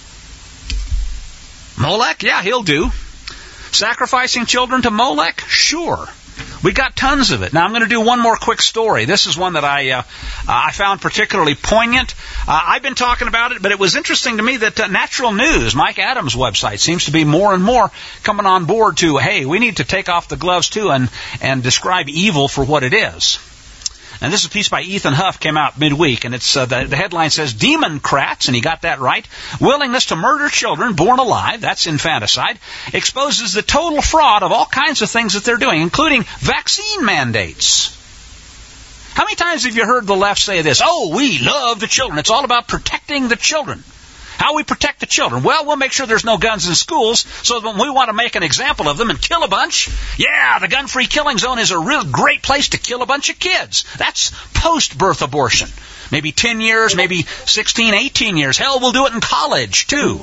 Molech? Yeah, he'll do. Sacrificing children to Molech? Sure. We got tons of it. Now I'm going to do one more quick story. This is one that I uh, I found particularly poignant. Uh, I've been talking about it, but it was interesting to me that uh, Natural News, Mike Adams' website, seems to be more and more coming on board to, hey, we need to take off the gloves too and, and describe evil for what it is. And this is a piece by Ethan Huff, came out midweek, and it's uh, the, the headline says, Democrats, and he got that right, willingness to murder children born alive, that's infanticide, exposes the total fraud of all kinds of things that they're doing, including vaccine mandates. How many times have you heard the left say this? Oh, we love the children. It's all about protecting the children. How we protect the children? Well, we'll make sure there's no guns in schools, so that when we want to make an example of them and kill a bunch, yeah, the gun-free killing zone is a real great place to kill a bunch of kids. That's post-birth abortion. Maybe ten years, maybe sixteen, eighteen years. Hell, we'll do it in college, too.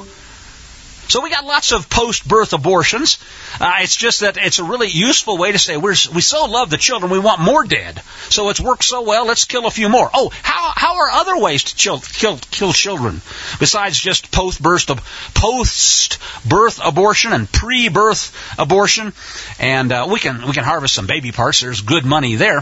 So we got lots of post-birth abortions. Uh, it's just that it's a really useful way to say we're, we so love the children, we want more dead. So it's worked so well, let's kill a few more. Oh, how how are other ways to chill, kill kill children besides just post-birth post-birth abortion and pre-birth abortion? And uh, we can we can harvest some baby parts. There's good money there.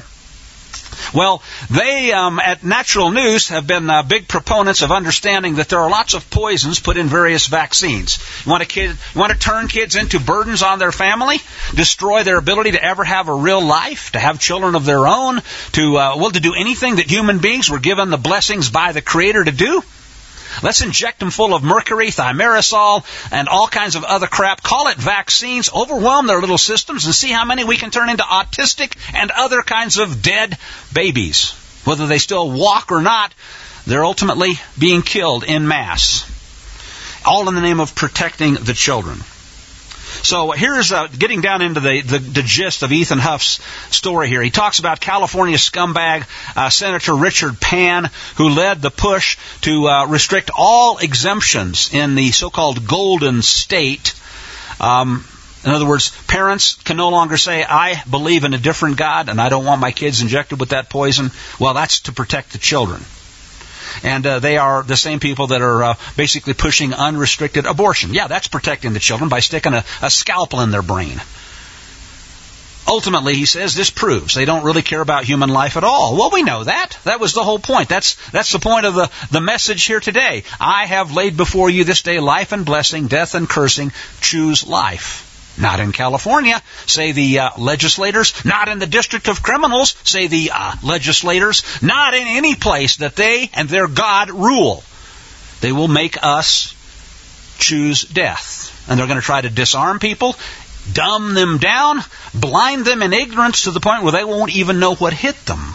Well, they um, at Natural News have been uh, big proponents of understanding that there are lots of poisons put in various vaccines. You want, a kid, you want to turn kids into burdens on their family, destroy their ability to ever have a real life, to have children of their own, to uh, well, to do anything that human beings were given the blessings by the Creator to do? Let's inject them full of mercury, thimerosal, and all kinds of other crap. Call it vaccines. Overwhelm their little systems and see how many we can turn into autistic and other kinds of dead babies. Whether they still walk or not, they're ultimately being killed en masse. All in the name of protecting the children. So here's uh, getting down into the, the, the gist of Ethan Huff's story here. He talks about California scumbag uh, Senator Richard Pan, who led the push to uh, restrict all exemptions in the so-called Golden State. Um, in other words, parents can no longer say, I believe in a different God and I don't want my kids injected with that poison. Well, that's to protect the children. And uh, they are the same people that are uh, basically pushing unrestricted abortion. Yeah, that's protecting the children by sticking a, a scalpel in their brain. Ultimately, he says, this proves they don't really care about human life at all. Well, we know that. That was the whole point. That's that's the point of the, the message here today. I have laid before you this day life and blessing, death and cursing. Choose life. Not in California, say the uh, legislators. Not in the District of Criminals, say the uh, legislators. Not in any place that they and their God rule. They will make us choose death. And they're going to try to disarm people, dumb them down, blind them in ignorance to the point where they won't even know what hit them.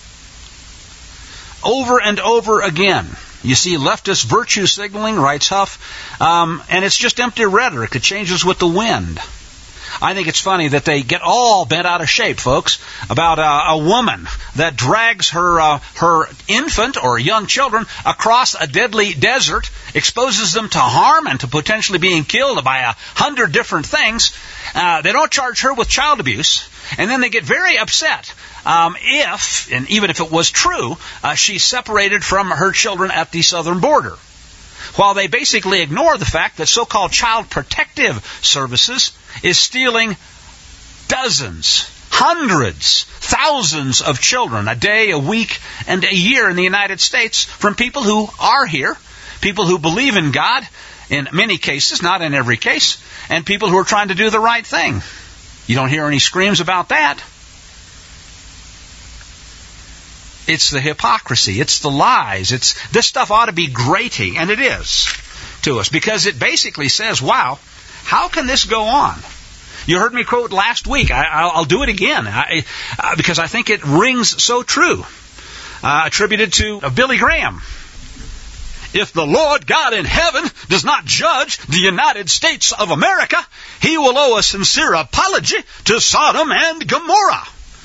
Over and over again. You see leftist virtue signaling, writes Huff, um, and it's just empty rhetoric. It changes with the wind. I think it's funny that they get all bent out of shape, folks, about uh, a woman that drags her uh, her infant or young children across a deadly desert, exposes them to harm and to potentially being killed by a hundred different things. Uh, they don't charge her with child abuse, and then they get very upset um, if, and even if it was true, uh, she's separated from her children at the southern border. While they basically ignore the fact that so-called Child Protective Services is stealing dozens, hundreds, thousands of children a day, a week, and a year in the United States from people who are here, people who believe in God, in many cases, not in every case, and people who are trying to do the right thing. You don't hear any screams about that. it's the hypocrisy. It's the lies. It's this stuff ought to be grating, and it is to us, because it basically says, wow, how can this go on? You heard me quote last week. I, I'll, I'll do it again I, uh, because I think it rings so true. Uh, attributed to uh, Billy Graham. If the Lord God in heaven does not judge the United States of America, he will owe a sincere apology to Sodom and Gomorrah.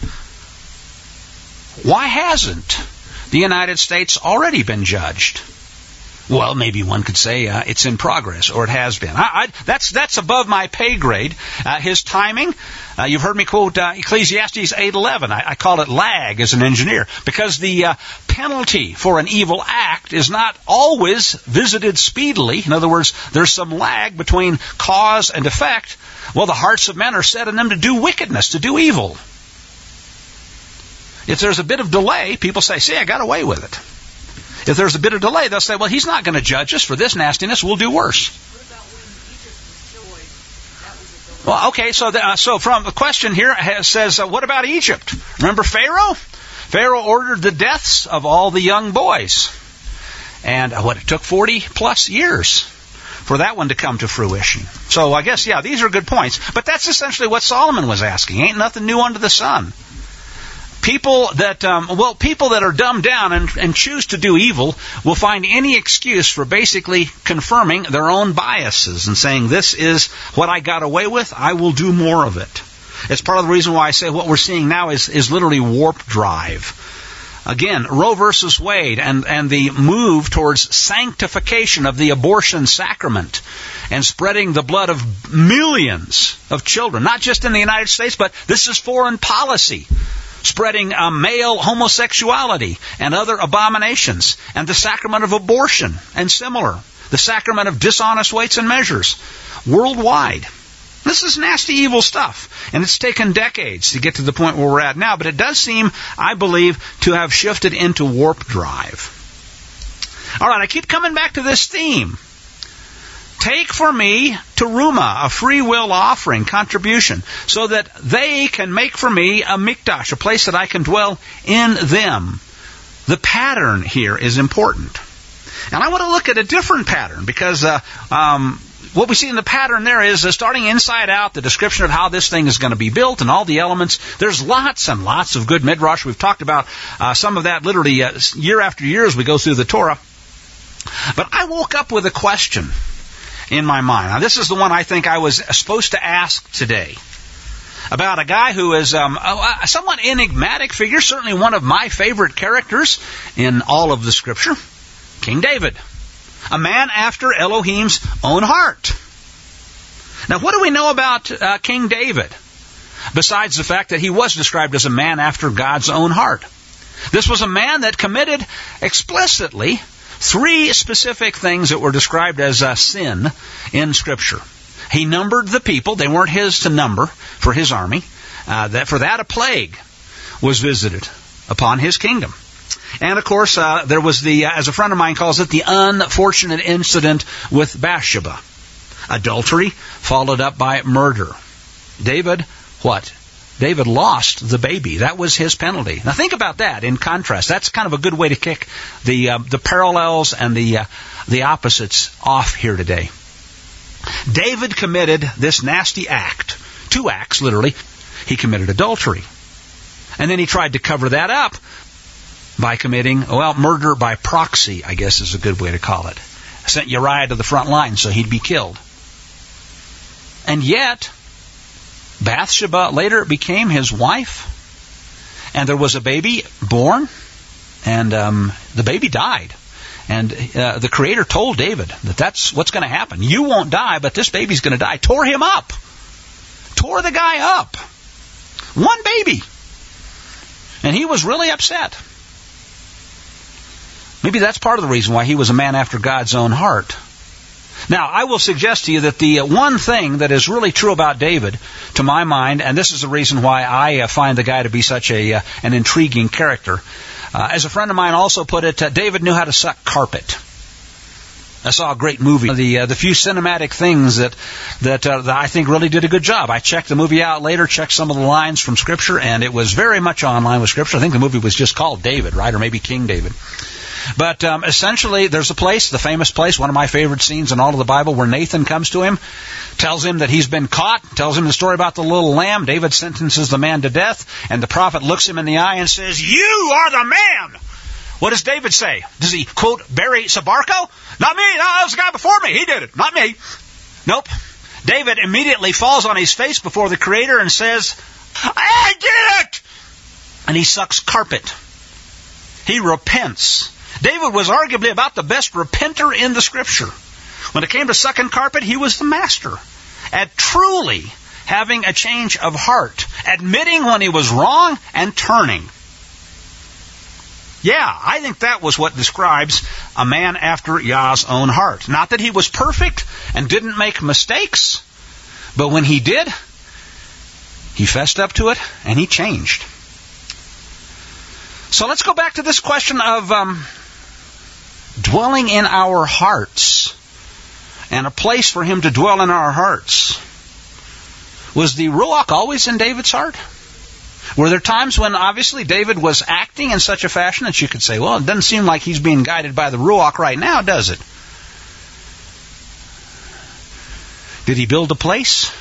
Why hasn't the United States already been judged? Well, maybe one could say uh, it's in progress, or it has been. I, I, that's that's above my pay grade. Uh, his timing, uh, you've heard me quote uh, Ecclesiastes eight eleven. I, I call it lag as an engineer, because the uh, penalty for an evil act is not always visited speedily. In other words, there's some lag between cause and effect. Well, the hearts of men are set in them to do wickedness, to do evil. If there's a bit of delay, people say, see, I got away with it. If there's a bit of delay, they'll say, well, he's not going to judge us for this nastiness. We'll do worse. What about when Egypt destroyed? That was a delay. Well, okay, so the, uh, so from the question here has, says, uh, what about Egypt? Remember Pharaoh? Pharaoh ordered the deaths of all the young boys. And uh, what, it took forty plus years for that one to come to fruition. So I guess, yeah, these are good points. But that's essentially what Solomon was asking. Ain't nothing new under the sun. People that, um, well, people that are dumbed down and, and choose to do evil will find any excuse for basically confirming their own biases and saying, this is what I got away with, I will do more of it. It's part of the reason why I say what we're seeing now is, is literally warp drive. Again, Roe versus Wade and, and the move towards sanctification of the abortion sacrament and spreading the blood of millions of children, not just in the United States, but this is foreign policy. Spreading uh, male homosexuality and other abominations, and the sacrament of abortion and similar, the sacrament of dishonest weights and measures, worldwide. This is nasty, evil stuff, and it's taken decades to get to the point where we're at now, but it does seem, I believe, to have shifted into warp drive. All right, I keep coming back to this theme. Take for me teruma, a free will offering, contribution, so that they can make for me a mikdash, a place that I can dwell in them. The pattern here is important. And I want to look at a different pattern, because uh, um, what we see in the pattern there is uh, starting inside out, the description of how this thing is going to be built and all the elements. There's lots and lots of good midrash. We've talked about uh, some of that literally uh, year after year as we go through the Torah. But I woke up with a question in my mind. Now, this is the one I think I was supposed to ask today, about a guy who is um, a, a somewhat enigmatic figure, certainly one of my favorite characters in all of the Scripture, King David, a man after Elohim's own heart. Now, what do we know about uh, King David, besides the fact that he was described as a man after God's own heart? This was a man that committed explicitly three specific things that were described as uh, sin in Scripture. He numbered the people. They weren't his to number for his army. Uh, that for that a plague was visited upon his kingdom. And of course, uh, there was the, uh, as a friend of mine calls it, the unfortunate incident with Bathsheba. Adultery followed up by murder. David, what? David lost the baby. That was his penalty. Now think about that in contrast. That's kind of a good way to kick the uh, the parallels and the uh, the opposites off here today. David committed this nasty act. Two acts, literally. He committed adultery. And then he tried to cover that up by committing, well, murder by proxy, I guess is a good way to call it. Sent Uriah to the front line so he'd be killed. And yet, Bathsheba later became his wife, and there was a baby born, and um, the baby died. And uh, the Creator told David that that's what's going to happen. You won't die, but this baby's going to die. Tore him up. Tore the guy up. One baby. And he was really upset. Maybe that's part of the reason why he was a man after God's own heart. Now, I will suggest to you that the one thing that is really true about David, to my mind, and this is the reason why I find the guy to be such a uh, an intriguing character. Uh, as a friend of mine also put it, uh, David knew how to suck carpet. I saw a great movie. The uh, the few cinematic things that that, uh, that I think really did a good job. I checked the movie out later, checked some of the lines from Scripture, and it was very much on line with Scripture. I think the movie was just called David, right, or maybe King David. But um, essentially, there's a place, the famous place, one of my favorite scenes in all of the Bible, where Nathan comes to him, tells him that he's been caught, tells him the story about the little lamb. David sentences the man to death, and the prophet looks him in the eye and says, "You are the man!" What does David say? Does he quote Barry Sabarco? Not me. No, that was the guy before me. He did it. Not me. Nope. David immediately falls on his face before the Creator and says, "I did it!" And he sucks carpet. He repents. David was arguably about the best repenter in the Scripture. When it came to sucking carpet, he was the master at truly having a change of heart, admitting when he was wrong and turning. Yeah, I think that was what describes a man after Yah's own heart. Not that he was perfect and didn't make mistakes, but when he did, he fessed up to it and he changed. So let's go back to this question of um, dwelling in our hearts and a place for him to dwell in our hearts. Was the Ruach always in David's heart? Were there times when obviously David was acting in such a fashion that you could say, well, it doesn't seem like he's being guided by the Ruach right now, does it? Did he build a place?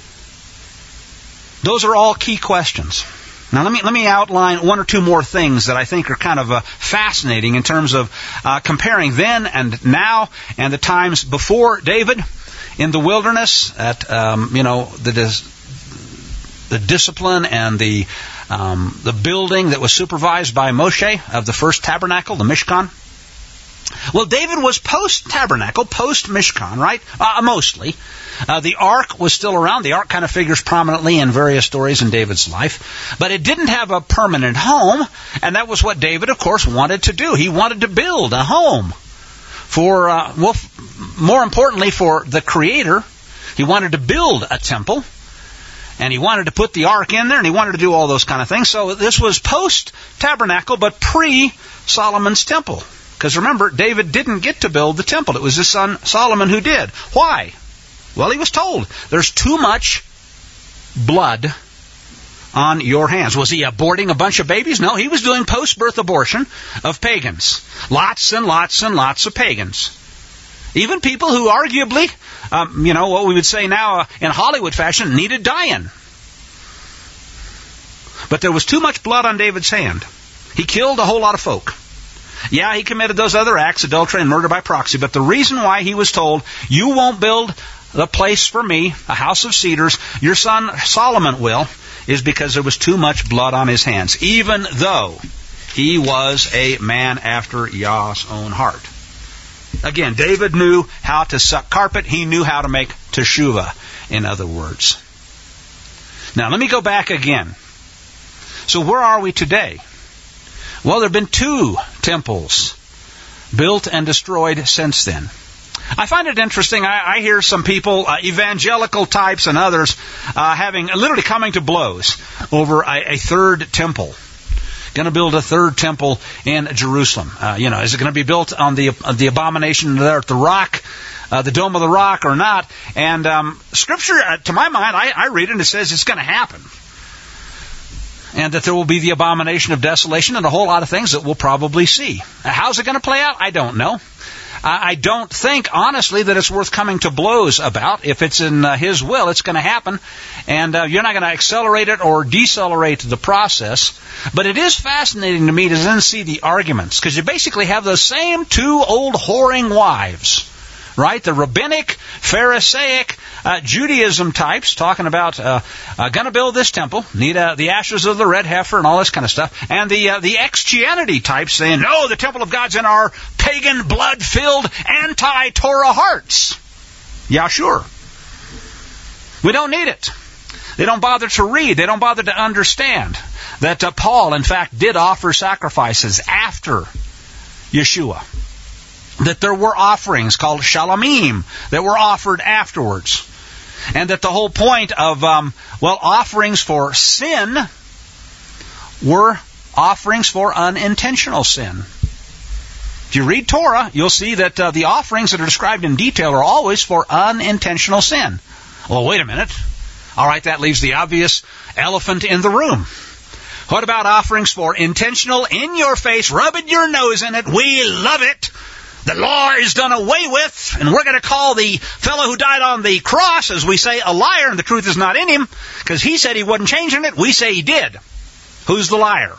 Those are all key questions. Now let me let me outline one or two more things that I think are kind of uh, fascinating in terms of uh, comparing then and now and the times before David in the wilderness at um, you know the the discipline and the um, the building that was supervised by Moshe of the first tabernacle, the Mishkan. Well, David was post-tabernacle, post-Mishkan, right? Uh, mostly. Uh, the ark was still around. The ark kind of figures prominently in various stories in David's life. But it didn't have a permanent home, and that was what David, of course, wanted to do. He wanted to build a home for, uh, well, more importantly, for the Creator. He wanted to build a temple, and he wanted to put the ark in there, and he wanted to do all those kind of things. So this was post-tabernacle, but pre-Solomon's temple. Because remember, David didn't get to build the temple. It was his son Solomon who did. Why? Well, he was told, there's too much blood on your hands. Was he aborting a bunch of babies? No, he was doing post-birth abortion of pagans. Lots and lots and lots of pagans. Even people who arguably, um, you know, what we would say now uh, in Hollywood fashion, needed dying. But there was too much blood on David's hand. He killed a whole lot of folk. Yeah, he committed those other acts, adultery and murder by proxy, but the reason why he was told, you won't build the place for me, a house of cedars, your son Solomon will, is because there was too much blood on his hands, even though he was a man after Yah's own heart. Again, David knew how to suck carpet. He knew how to make teshuvah, in other words. Now, let me go back again. So where are we today? Well, there have been two temples built and destroyed since then. I find it interesting. I, I hear some people, uh, evangelical types and others, uh, having literally coming to blows over a, a third temple. Going to build a third temple in Jerusalem. Uh, you know, is it going to be built on the uh, the abomination there at the rock, uh, the Dome of the Rock, or not? And um, Scripture, uh, to my mind, I, I read it and it says it's going to happen. And that there will be the abomination of desolation and a whole lot of things that we'll probably see. How's it going to play out? I don't know. I don't think, honestly, that it's worth coming to blows about. If it's in uh, His will, it's going to happen. And uh, you're not going to accelerate it or decelerate the process. But it is fascinating to me to then see the arguments. Because you basically have the same two old whoring wives. Right? The rabbinic, Pharisaic, uh, Judaism types talking about uh, uh, going to build this temple, need uh, the ashes of the red heifer and all this kind of stuff. And the uh, the ex-Christianity types saying, no, the temple of God's in our pagan, blood-filled, anti-Torah hearts. Yeah, sure. We don't need it. They don't bother to read. They don't bother to understand that uh, Paul, in fact, did offer sacrifices after Yeshua. That there were offerings called shalamim that were offered afterwards. And that the whole point of, um, well, offerings for sin were offerings for unintentional sin. If you read Torah, you'll see that uh, the offerings that are described in detail are always for unintentional sin. Well, wait a minute. All right, that leaves the obvious elephant in the room. What about offerings for intentional, in-your-face, rubbing your nose in it? We love it. The law is done away with, and we're going to call the fellow who died on the cross, as we say, a liar, and the truth is not in him, because he said he wasn't changing it. We say he did. Who's the liar?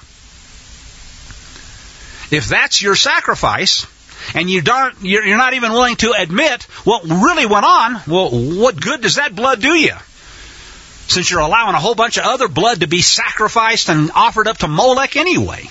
If that's your sacrifice, and you don't, you're not even willing to admit what really went on, well, what good does that blood do you? Since you're allowing a whole bunch of other blood to be sacrificed and offered up to Molech anyway.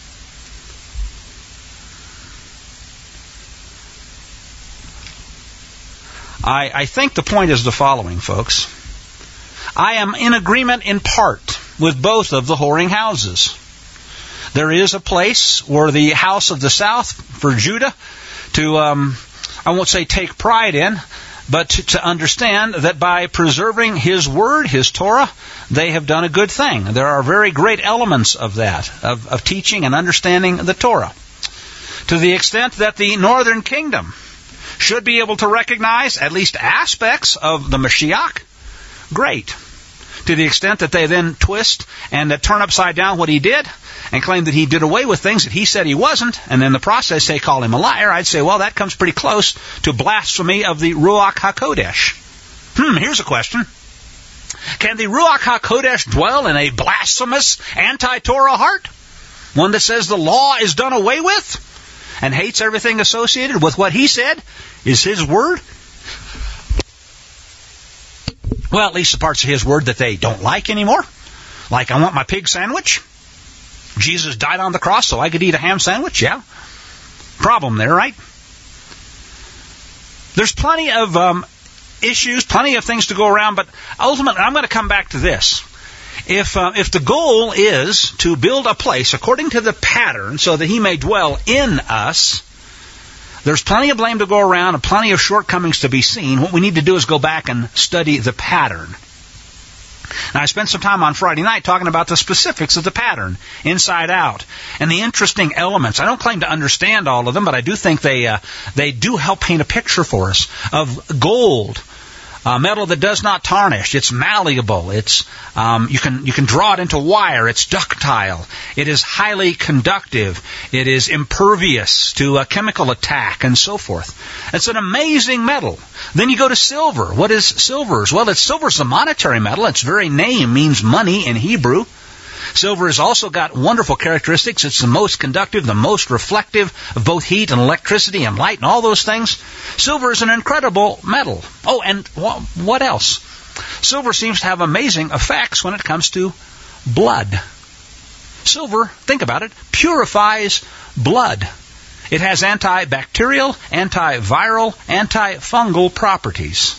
I, I think the point is the following, folks. I am in agreement in part with both of the whoring houses. There is a place where the house of the south for Judah to, um, I won't say take pride in, but to, to understand that by preserving His Word, His Torah, they have done a good thing. There are very great elements of that, of, of teaching and understanding the Torah. To the extent that the northern kingdom should be able to recognize at least aspects of the Mashiach, great. To the extent that they then twist and uh, turn upside down what He did and claim that He did away with things that He said He wasn't, and in the process they call Him a liar, I'd say, well, that comes pretty close to blasphemy of the Ruach HaKodesh. Hmm, here's a question. Can the Ruach HaKodesh dwell in a blasphemous, anti-Torah heart? One that says the law is done away with and hates everything associated with what He said is His Word? Well, at least the parts of His Word that they don't like anymore. Like, I want my pig sandwich. Jesus died on the cross so I could eat a ham sandwich. Yeah. Problem there, right? There's plenty of um, issues, plenty of things to go around, but ultimately I'm going to come back to this. If uh, if the goal is to build a place according to the pattern so that He may dwell in us, there's plenty of blame to go around and plenty of shortcomings to be seen. What we need to do is go back and study the pattern. Now, I spent some time on Friday night talking about the specifics of the pattern, inside out, and the interesting elements. I don't claim to understand all of them, but I do think they uh, they do help paint a picture for us of gold. Uh, metal that does not tarnish. It's malleable. It's um, you can you can draw it into wire. It's ductile. It is highly conductive. It is impervious to a chemical attack and so forth. It's an amazing metal. Then you go to silver. What is silver? Well, it's silver's a monetary metal. Its very name means money in Hebrew. Silver has also got wonderful characteristics. It's the most conductive, the most reflective of both heat and electricity and light and all those things. Silver is an incredible metal. Oh, and what else? Silver seems to have amazing effects when it comes to blood. Silver, think about it, purifies blood. It has antibacterial, antiviral, antifungal properties.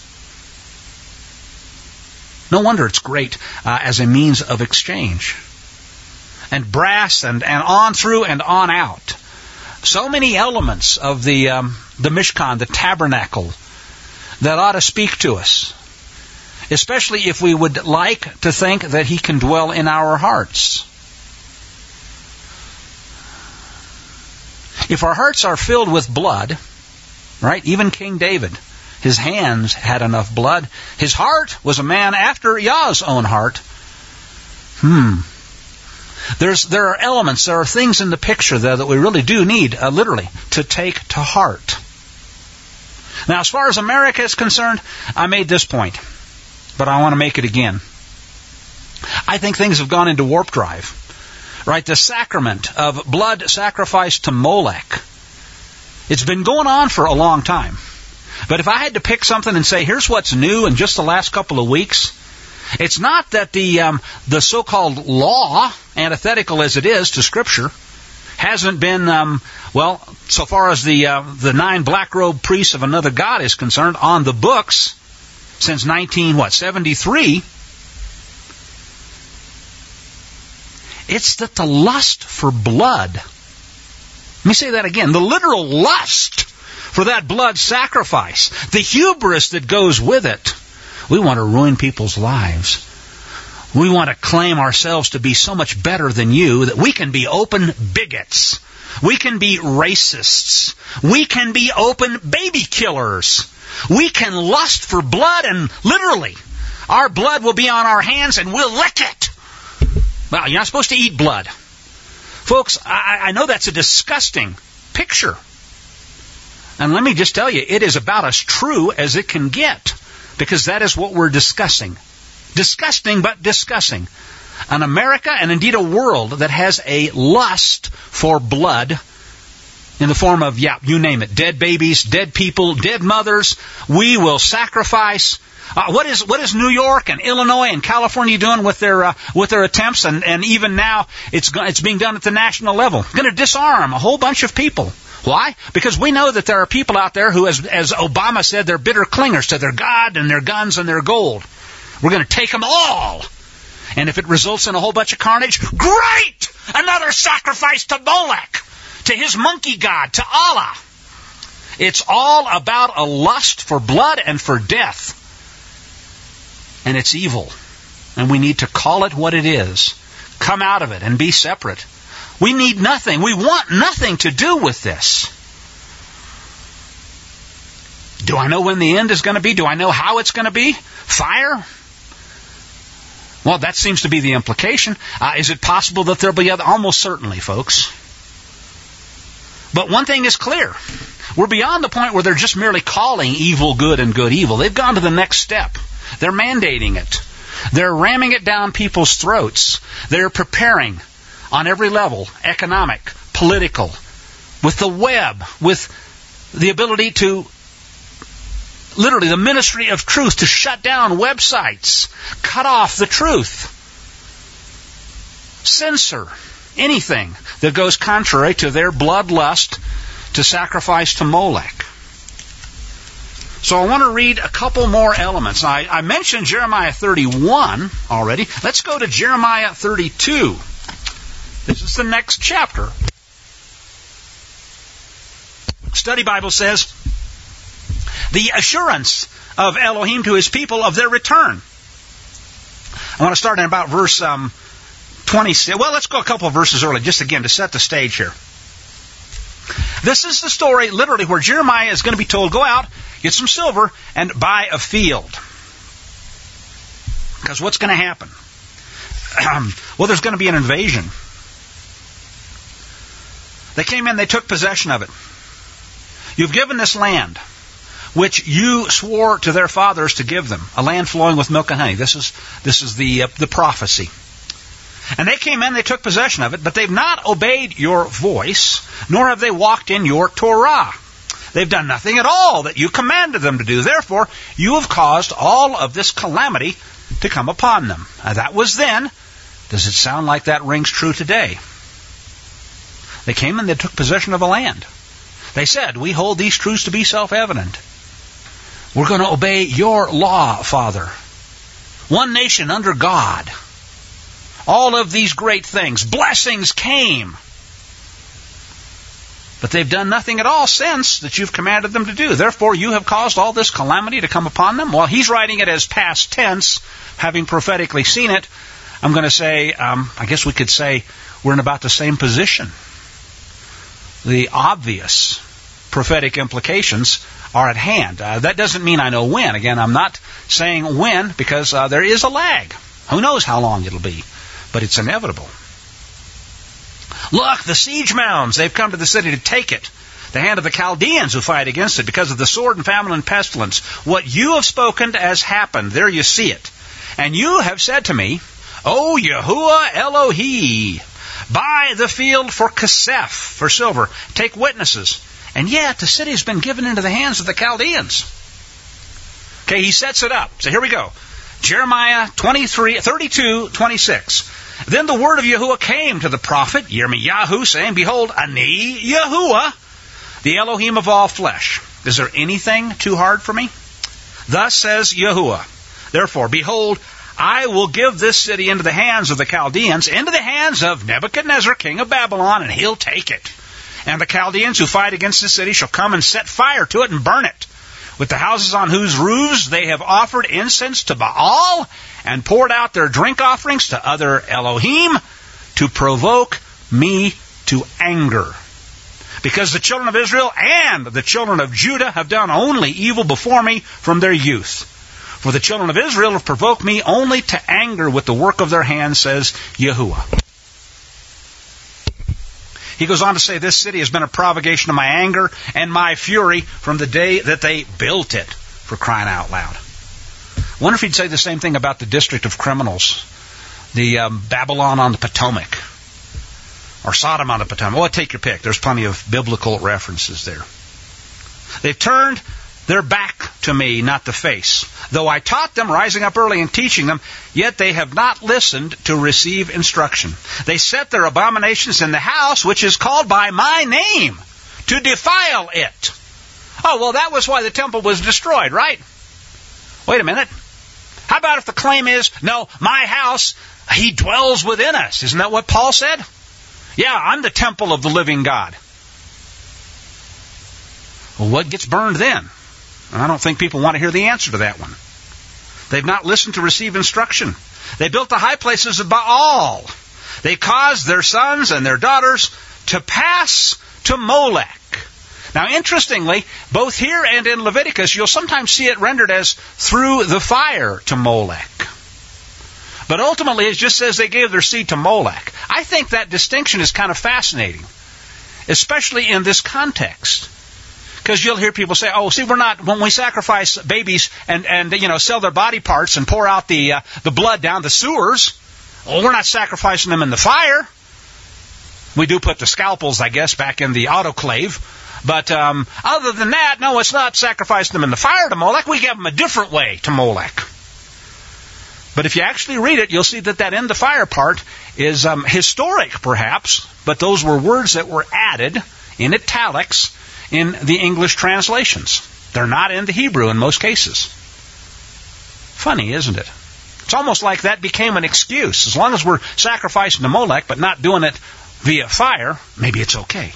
No wonder it's great uh, as a means of exchange. And brass and, and on through and on out. So many elements of the um, the Mishkan, the tabernacle, that ought to speak to us. Especially if we would like to think that He can dwell in our hearts. If our hearts are filled with blood, right, even King David, his hands had enough blood. His heart was a man after Yah's own heart. Hmm. There's, there are elements, there are things in the picture there that we really do need, uh, literally, to take to heart. Now, as far as America is concerned, I made this point, but I want to make it again. I think things have gone into warp drive. Right? The sacrament of blood sacrifice to Molech. It's been going on for a long time. But if I had to pick something and say, here's what's new in just the last couple of weeks, it's not that the um, the so-called law, antithetical as it is to Scripture, hasn't been, um, well, so far as the uh, the nine black-robed priests of another god is concerned, on the books since nineteen what seventy-three. It's that the lust for blood. Let me say that again. The literal lust for that blood sacrifice, the hubris that goes with it. We want to ruin people's lives. We want to claim ourselves to be so much better than you that we can be open bigots. We can be racists. We can be open baby killers. We can lust for blood, and literally, our blood will be on our hands and we'll lick it. Well, you're not supposed to eat blood. Folks, I, I know that's a disgusting picture. And let me just tell you, it is about as true as it can get, because that is what we're discussing. Disgusting, but discussing. An America, and indeed a world, that has a lust for blood in the form of, yeah, you name it, dead babies, dead people, dead mothers. We will sacrifice. Uh, what is what is New York and Illinois and California doing with their uh, with their attempts? And, and even now, it's it's being done at the national level. Going to disarm a whole bunch of people. Why? Because we know that there are people out there who, as as Obama said, they're bitter clingers to their God and their guns and their gold. We're going to take them all. And if it results in a whole bunch of carnage, great! Another sacrifice to Molech, to his monkey god, to Allah. It's all about a lust for blood and for death. And it's evil. And we need to call it what it is. Come out of it and be separate. We need nothing. We want nothing to do with this. Do I know when the end is going to be? Do I know how it's going to be? Fire? Well, that seems to be the implication. Uh, is it possible that there'll be other? Almost certainly, folks. But one thing is clear. We're beyond the point where they're just merely calling evil good and good evil. They've gone to the next step. They're mandating it. They're ramming it down people's throats. They're preparing on every level, economic, political, with the web, with the ability to, literally the ministry of truth, to shut down websites, cut off the truth, censor anything that goes contrary to their bloodlust to sacrifice to Molech. So I want to read a couple more elements. I, I mentioned Jeremiah thirty-one already. Let's go to Jeremiah thirty-two. This is the next chapter. Study Bible says, the assurance of Elohim to his people of their return. I want to start in about verse um, twenty-six. Well, let's go a couple of verses early, just again to set the stage here. This is the story, literally, where Jeremiah is going to be told, go out, get some silver, and buy a field. Because what's going to happen? Well, there's going to be an invasion. They came in, they took possession of it. You've given this land, which you swore to their fathers to give them, a land flowing with milk and honey. This is this is the uh, the prophecy. And they came in, they took possession of it, but they've not obeyed your voice, nor have they walked in your Torah. They've done nothing at all that you commanded them to do. Therefore, you have caused all of this calamity to come upon them. Now, that was then. Does it sound like that rings true today? They came and they took possession of a land. They said, we hold these truths to be self-evident. We're going to obey your law, Father. One nation under God. All of these great things. Blessings came. But they've done nothing at all since that you've commanded them to do. Therefore, you have caused all this calamity to come upon them. Well, he's writing it as past tense, having prophetically seen it. I'm going to say, um, I guess we could say, we're in about the same position. The obvious prophetic implications are at hand. Uh, that doesn't mean I know when. Again, I'm not saying when, because uh, there is a lag. Who knows how long it'll be, but it's inevitable. Look, the siege mounds, they've come to the city to take it. The hand of the Chaldeans who fight against it because of the sword and famine and pestilence. What you have spoken has happened. There you see it. And you have said to me, O Yahuwah Elohi, buy the field for Kesef, for silver. Take witnesses. And yet, the city has been given into the hands of the Chaldeans. Okay, he sets it up. So here we go. Jeremiah twenty-three, thirty-two, twenty-six. Then the word of Yahuwah came to the prophet Yirmiyahu, saying, Behold, Ani Yahuwah, the Elohim of all flesh. Is there anything too hard for me? Thus says Yahuwah, therefore, behold, I will give this city into the hands of the Chaldeans, into the hands of Nebuchadnezzar, king of Babylon, and he'll take it. And the Chaldeans who fight against the city shall come and set fire to it and burn it. With the houses on whose roofs they have offered incense to Baal and poured out their drink offerings to other Elohim to provoke me to anger. because the children of Israel and the children of Judah have done only evil before me from their youth. For the children of Israel have provoked me only to anger with the work of their hands, says Yahuwah. He goes on to say, this city has been a provocation of my anger and my fury from the day that they built it, for crying out loud. I wonder if he'd say the same thing about the district of criminals, the um, Babylon on the Potomac, or Sodom on the Potomac. Well, take your pick. There's plenty of biblical references there. They've turned their back to me, not the face. Though I taught them, rising up early and teaching them, yet they have not listened to receive instruction. They set their abominations in the house which is called by my name, to defile it. Oh, well, that was why the temple was destroyed, right? Wait a minute. How about if the claim is, no, my house, he dwells within us. Isn't that what Paul said? Yeah, I'm the temple of the living God. Well, what gets burned then? I don't think people want to hear the answer to that one. They've not listened to receive instruction. They built the high places of Baal. They caused their sons and their daughters to pass to Molech. Now, interestingly, both here and in Leviticus, you'll sometimes see it rendered as through the fire to Molech. But ultimately, it just says they gave their seed to Molech. I think that distinction is kind of fascinating, especially in this context. Because you'll hear people say, oh, see, we're not, when we sacrifice babies and, and you know, sell their body parts and pour out the uh, the blood down the sewers, well, we're not sacrificing them in the fire. We do put the scalpels, I guess, back in the autoclave. But um, other than that, no, it's not sacrificing them in the fire to Molech. We give them a different way to Molech. But if you actually read it, you'll see that that in the fire part is um, historic, perhaps, but those were words that were added in italics in the English translations. They're not in the Hebrew in most cases. Funny, isn't it? It's almost like that became an excuse. As long as we're sacrificing to Molech but not doing it via fire, maybe it's okay.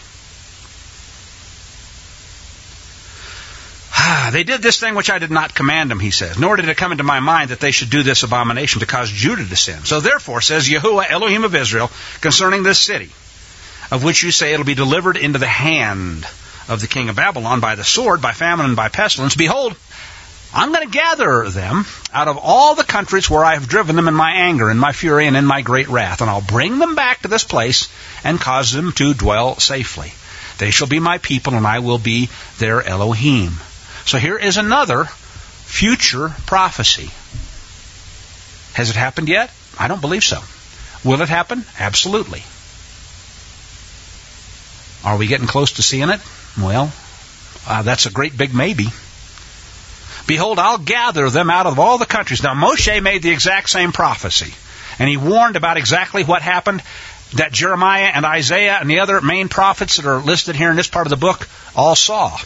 They did this thing which I did not command them, he says, nor did it come into my mind that they should do this abomination to cause Judah to sin. So therefore, says Yahuwah, Elohim of Israel, concerning this city, of which you say it will be delivered into the hand of the king of Babylon by the sword, by famine, and by pestilence, behold, I'm going to gather them out of all the countries where I have driven them in my anger, in my fury, and in my great wrath, and I'll bring them back to this place and cause them to dwell safely. They shall be my people, and I will be their Elohim. So here is another future prophecy. Has it happened yet? I don't believe so. Will it happen? Absolutely. Are we getting close to seeing it? Well, uh, that's a great big maybe. Behold, I'll gather them out of all the countries. Now, Moshe made the exact same prophecy, and he warned about exactly what happened that Jeremiah and Isaiah and the other main prophets that are listed here in this part of the book all saw.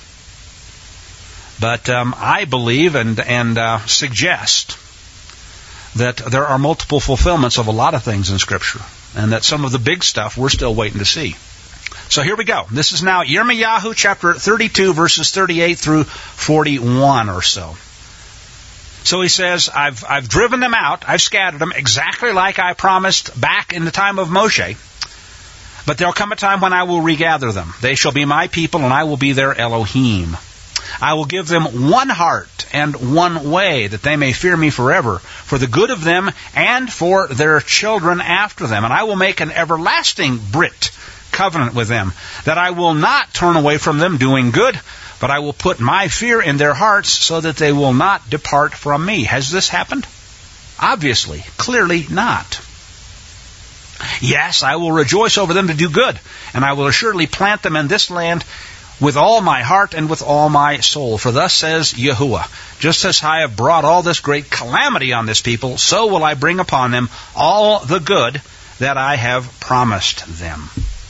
But um, I believe and, and uh, suggest that there are multiple fulfillments of a lot of things in Scripture, and that some of the big stuff we're still waiting to see. So here we go. This is now Yirmiyahu chapter thirty-two, verses thirty-eight through forty-one or so. So he says, I've, I've driven them out, I've scattered them, exactly like I promised back in the time of Moshe. But there'll come a time when I will regather them. They shall be my people, and I will be their Elohim. I will give them one heart and one way, that they may fear me forever, for the good of them and for their children after them. And I will make an everlasting Brit covenant with them, that I will not turn away from them doing good, but I will put my fear in their hearts so that they will not depart from me. Has this happened? Obviously, clearly not. Yes, I will rejoice over them to do good, and I will assuredly plant them in this land with all my heart and with all my soul. For thus says Yahuwah, just as I have brought all this great calamity on this people, so will I bring upon them all the good that I have promised them.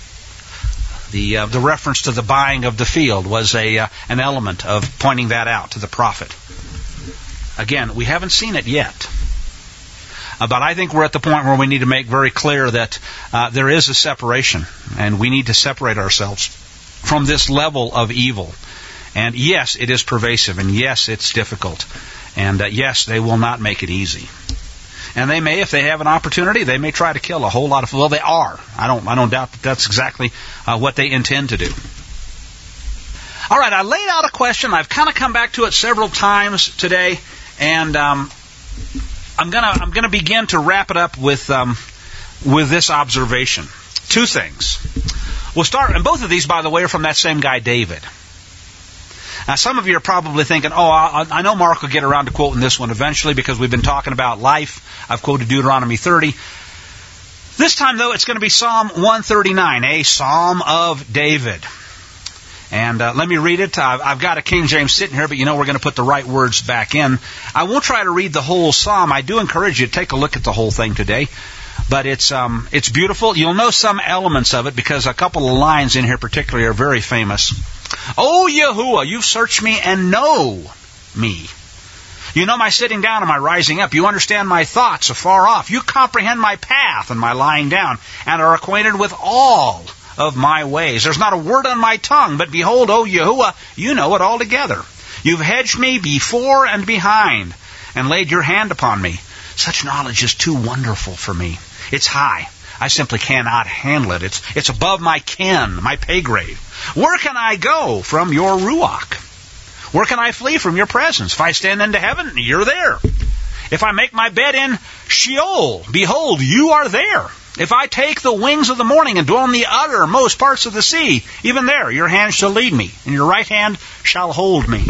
The uh, the reference to the buying of the field was a uh, an element of pointing that out to the prophet. Again, we haven't seen it yet. Uh, but I think we're at the point where we need to make very clear that uh, there is a separation, and we need to separate ourselves from this level of evil. And yes, it is pervasive, and yes, it's difficult. And uh, yes, they will not make it easy. And they may, if they have an opportunity, they may try to kill a whole lot of... Well, they are. I don't I don't doubt that that's exactly uh, what they intend to do. All right, I laid out a question. I've kind of come back to it several times today, and um, I'm gonna I'm gonna begin to wrap it up with um, with this observation. Two things. We'll start, and both of these, by the way, are from that same guy, David. Now, some of you are probably thinking, oh, I, I know Mark will get around to quoting this one eventually because we've been talking about life. I've quoted Deuteronomy thirty. This time, though, it's going to be Psalm one thirty-nine, a Psalm of David. And uh, let me read it. I've, I've got a King James sitting here, but you know we're going to put the right words back in. I won't try to read the whole Psalm. I do encourage you to take a look at the whole thing today. But it's um, it's beautiful. You'll know some elements of it because a couple of lines in here particularly are very famous. O Yahuwah, you've searched me and know me. You know my sitting down and my rising up. You understand my thoughts afar off. You comprehend my path and my lying down and are acquainted with all of my ways. There's not a word on my tongue, but behold, O Yahuwah, you know it altogether. You've hedged me before and behind and laid your hand upon me. Such knowledge is too wonderful for me. It's high. I simply cannot handle it. It's, it's above my ken, my pay grade. Where can I go from your ruach? Where can I flee from your presence? If I stand into heaven, you're there. If I make my bed in Sheol, behold, you are there. If I take the wings of the morning and dwell in the uttermost parts of the sea, even there your hand shall lead me, and your right hand shall hold me.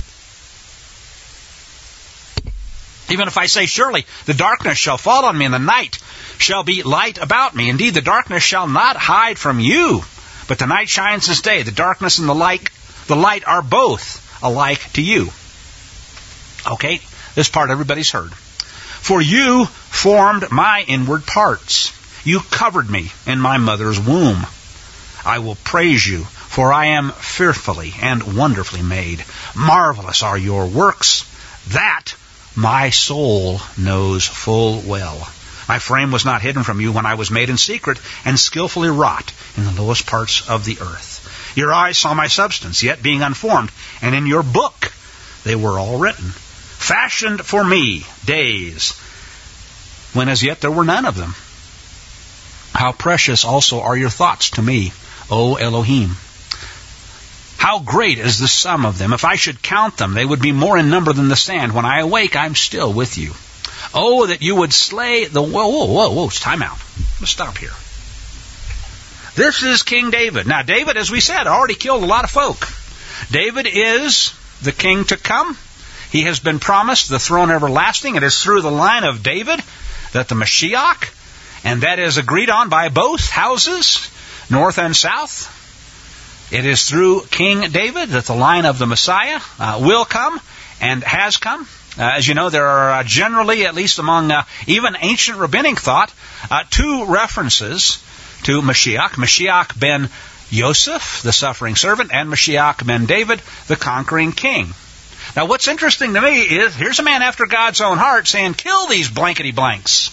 Even if I say, surely the darkness shall fall on me, and the night shall be light about me. Indeed, the darkness shall not hide from you, but the night shines as day. The darkness and the light, the light are both alike to you. Okay, this part everybody's heard. For you formed my inward parts. You covered me in my mother's womb. I will praise you, for I am fearfully and wonderfully made. Marvelous are your works. That my soul knows full well. My frame was not hidden from you when I was made in secret and skillfully wrought in the lowest parts of the earth. Your eyes saw my substance, yet being unformed, and in your book they were all written, fashioned for me days, when as yet there were none of them. How precious also are your thoughts to me, O Elohim. How great is the sum of them. If I should count them, they would be more in number than the sand. When I awake, I'm still with you. Oh, that you would slay the... Whoa, whoa, whoa, whoa, time out. Let's stop here. This is King David. Now, David, as we said, already killed a lot of folk. David is the king to come. He has been promised the throne everlasting. It is through the line of David that the Mashiach, and that is agreed on by both houses, north and south. It is through King David that the line of the Messiah uh, will come and has come. Uh, as you know, there are uh, generally, at least among uh, even ancient rabbinic thought, uh, two references to Mashiach. Mashiach ben Yosef, the suffering servant, and Mashiach ben David, the conquering king. Now, what's interesting to me is, here's a man after God's own heart saying, kill these blankety blanks.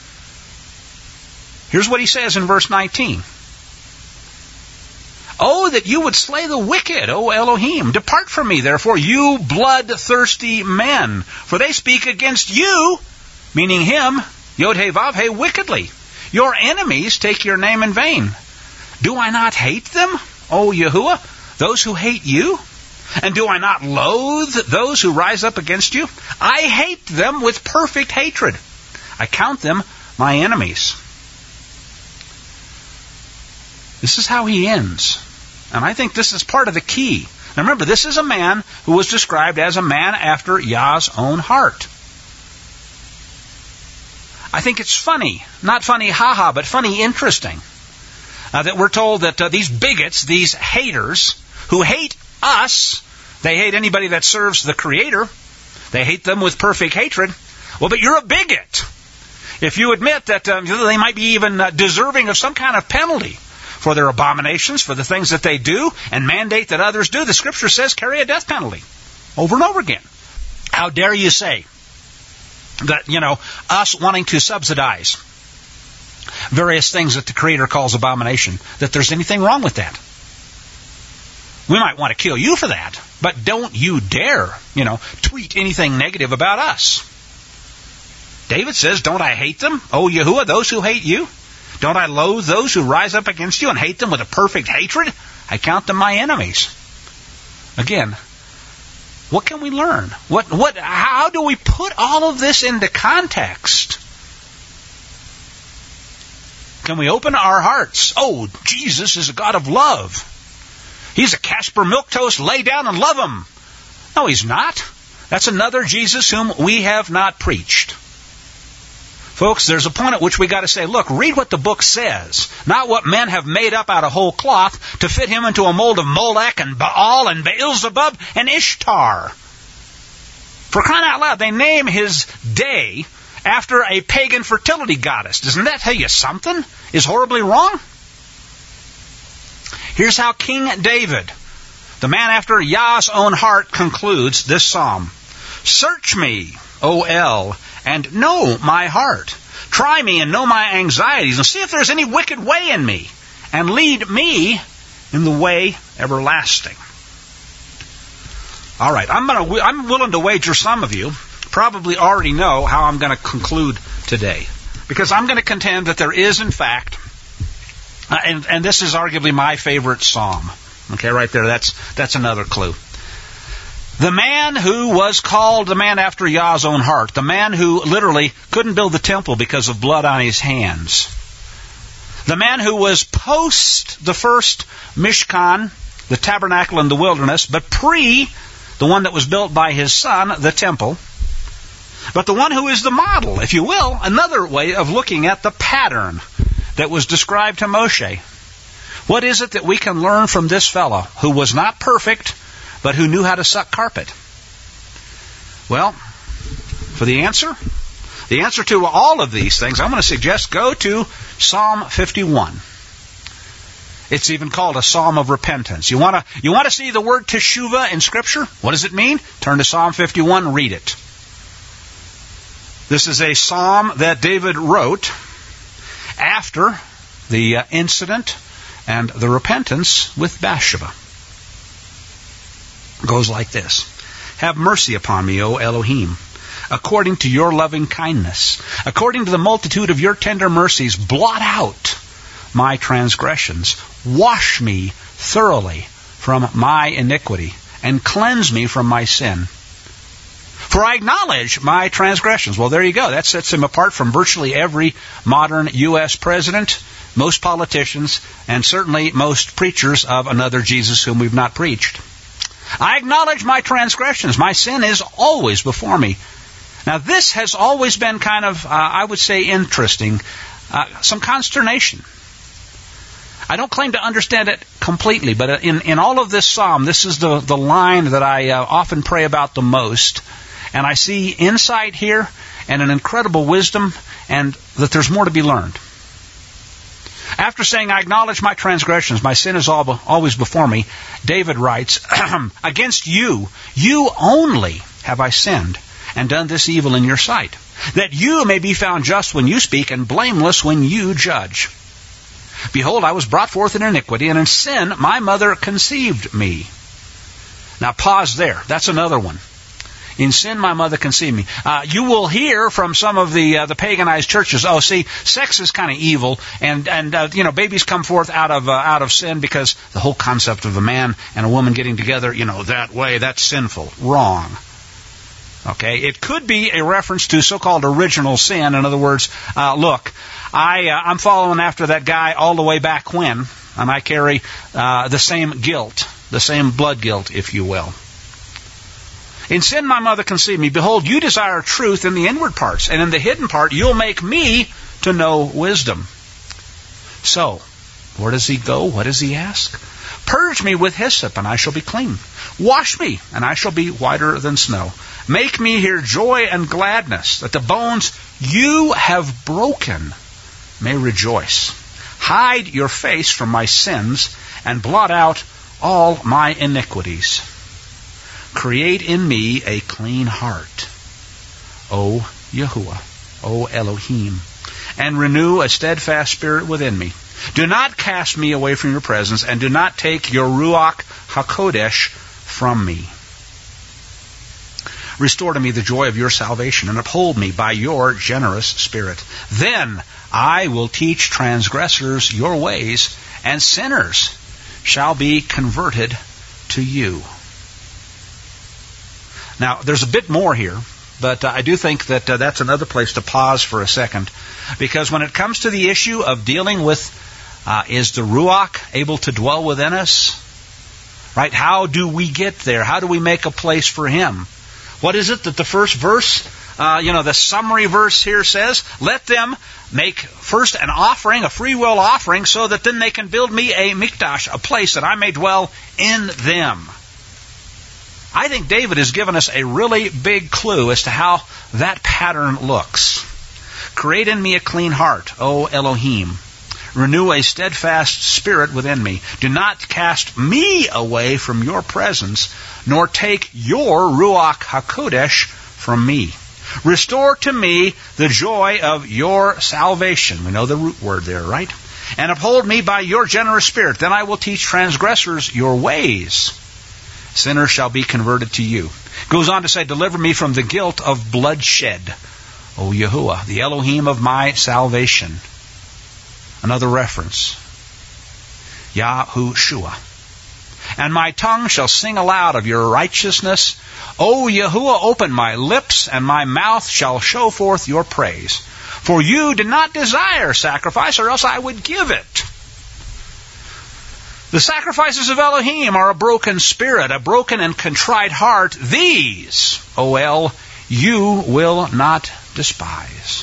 Here's what he says in verse nineteen. Oh, that you would slay the wicked, O Elohim. Depart from me, therefore, you bloodthirsty men. For they speak against you, meaning him, Yod-Heh-Vav-Heh, wickedly. Your enemies take your name in vain. Do I not hate them, O Yahuwah, those who hate you? And do I not loathe those who rise up against you? I hate them with perfect hatred. I count them my enemies. This is how he ends. And I think this is part of the key. Now remember, this is a man who was described as a man after Yah's own heart. I think it's funny, not funny haha, but funny interesting, uh, that we're told that uh, these bigots, these haters, who hate us, they hate anybody that serves the Creator, they hate them with perfect hatred. Well, but you're a bigot if you admit that um, they might be even uh, deserving of some kind of penalty for their abominations, for the things that they do, and mandate that others do. The Scripture says carry a death penalty over and over again. How dare you say that, you know, us wanting to subsidize various things that the Creator calls abomination, that there's anything wrong with that? We might want to kill you for that, but don't you dare, you know, tweet anything negative about us. David says, don't I hate them, O Yahuwah, those who hate you? Don't I loathe those who rise up against you and hate them with a perfect hatred? I count them my enemies. Again, what can we learn? What, what, how do we put all of this into context? Can we open our hearts? Oh, Jesus is a God of love. He's a Casper milquetoast. Lay down and love him. No, he's not. That's another Jesus whom we have not preached. Folks, there's a point at which we got to say, look, read what the book says, not what men have made up out of whole cloth to fit him into a mold of Molech and Baal and Beelzebub and Ishtar. For crying out loud, they name his day after a pagan fertility goddess. Doesn't that tell you something is horribly wrong? Here's how King David, the man after Yah's own heart, concludes this psalm. Search me, O El, and know my heart. Try me and know my anxieties, and see if there's any wicked way in me, and lead me in the way everlasting. All right, I'm gonna, I'm willing to wager some of you probably already know how I'm going to conclude today, because I'm going to contend that there is, in fact, uh, and, and this is arguably my favorite psalm. Okay, right there, that's that's another clue. The man who was called the man after Yah's own heart, the man who literally couldn't build the temple because of blood on his hands, the man who was post the first Mishkan, the tabernacle in the wilderness, but pre the one that was built by his son, the temple, but the one who is the model, if you will, another way of looking at the pattern that was described to Moshe. What is it that we can learn from this fellow who was not perfect, but who knew how to suck carpet? Well, for the answer, the answer to all of these things, I'm going to suggest go to Psalm fifty-one. It's even called a psalm of repentance. You want to you want to see the word teshuvah in Scripture? What does it mean? Turn to Psalm fifty-one, read it. This is a psalm that David wrote after the uh, incident and the repentance with Bathsheba. It goes like this. Have mercy upon me, O Elohim, according to your loving kindness. According to the multitude of your tender mercies, blot out my transgressions. Wash me thoroughly from my iniquity, and cleanse me from my sin. For I acknowledge my transgressions. Well, there you go. That sets him apart from virtually every modern U S president, most politicians, and certainly most preachers of another Jesus whom we've not preached. I acknowledge my transgressions. My sin is always before me. Now, this has always been kind of, uh, I would say, interesting. Uh, some consternation. I don't claim to understand it completely, but in, in all of this psalm, this is the, the line that I uh, often pray about the most. And I see insight here and an incredible wisdom, and that there's more to be learned. After saying, I acknowledge my transgressions, my sin is all, always before me, David writes, against you, you only have I sinned and done this evil in your sight, that you may be found just when you speak and blameless when you judge. Behold, I was brought forth in iniquity, and in sin my mother conceived me. Now pause there. That's another one. In sin my mother conceived me. Uh, you will hear from some of the uh, the paganized churches, oh, see, sex is kind of evil, and and uh, you know, babies come forth out of uh, out of sin, because the whole concept of a man and a woman getting together, you know, that way, that's sinful. Wrong. Okay, it could be a reference to so-called original sin. In other words, uh, look, I uh, I'm following after that guy all the way back when, and I carry uh, the same guilt, the same blood guilt, if you will. In sin my mother conceived me. Behold, you desire truth in the inward parts, and in the hidden part you'll make me to know wisdom. So, where does he go? What does he ask? Purge me with hyssop, and I shall be clean. Wash me, and I shall be whiter than snow. Make me hear joy and gladness, that the bones you have broken may rejoice. Hide your face from my sins, and blot out all my iniquities. Create in me a clean heart, O Yahuwah, O Elohim, and renew a steadfast spirit within me. Do not cast me away from your presence, and do not take your Ruach HaKodesh from me. Restore to me the joy of your salvation, and uphold me by your generous spirit. Then I will teach transgressors your ways, and sinners shall be converted to you. Now, there's a bit more here, but uh, I do think that uh, that's another place to pause for a second, because when it comes to the issue of dealing with, uh, is the Ruach able to dwell within us? Right? How do we get there? How do we make a place for Him? What is it that the first verse, uh, you know, the summary verse here says? Let them make first an offering, a free will offering, so that then they can build me a mikdash, a place that I may dwell in them. I think David has given us a really big clue as to how that pattern looks. Create in me a clean heart, O Elohim. Renew a steadfast spirit within me. Do not cast me away from your presence, nor take your Ruach HaKodesh from me. Restore to me the joy of your salvation. We know the root word there, right? And uphold me by your generous spirit. Then I will teach transgressors your ways. Sinners shall be converted to you. Goes on to say, deliver me from the guilt of bloodshed, O Yahuwah, the Elohim of my salvation. Another reference. Yahushua. And my tongue shall sing aloud of your righteousness. O Yahuwah, open my lips, and my mouth shall show forth your praise. For you did not desire sacrifice, or else I would give it. The sacrifices of Elohim are a broken spirit, a broken and contrite heart. These, O El, you will not despise.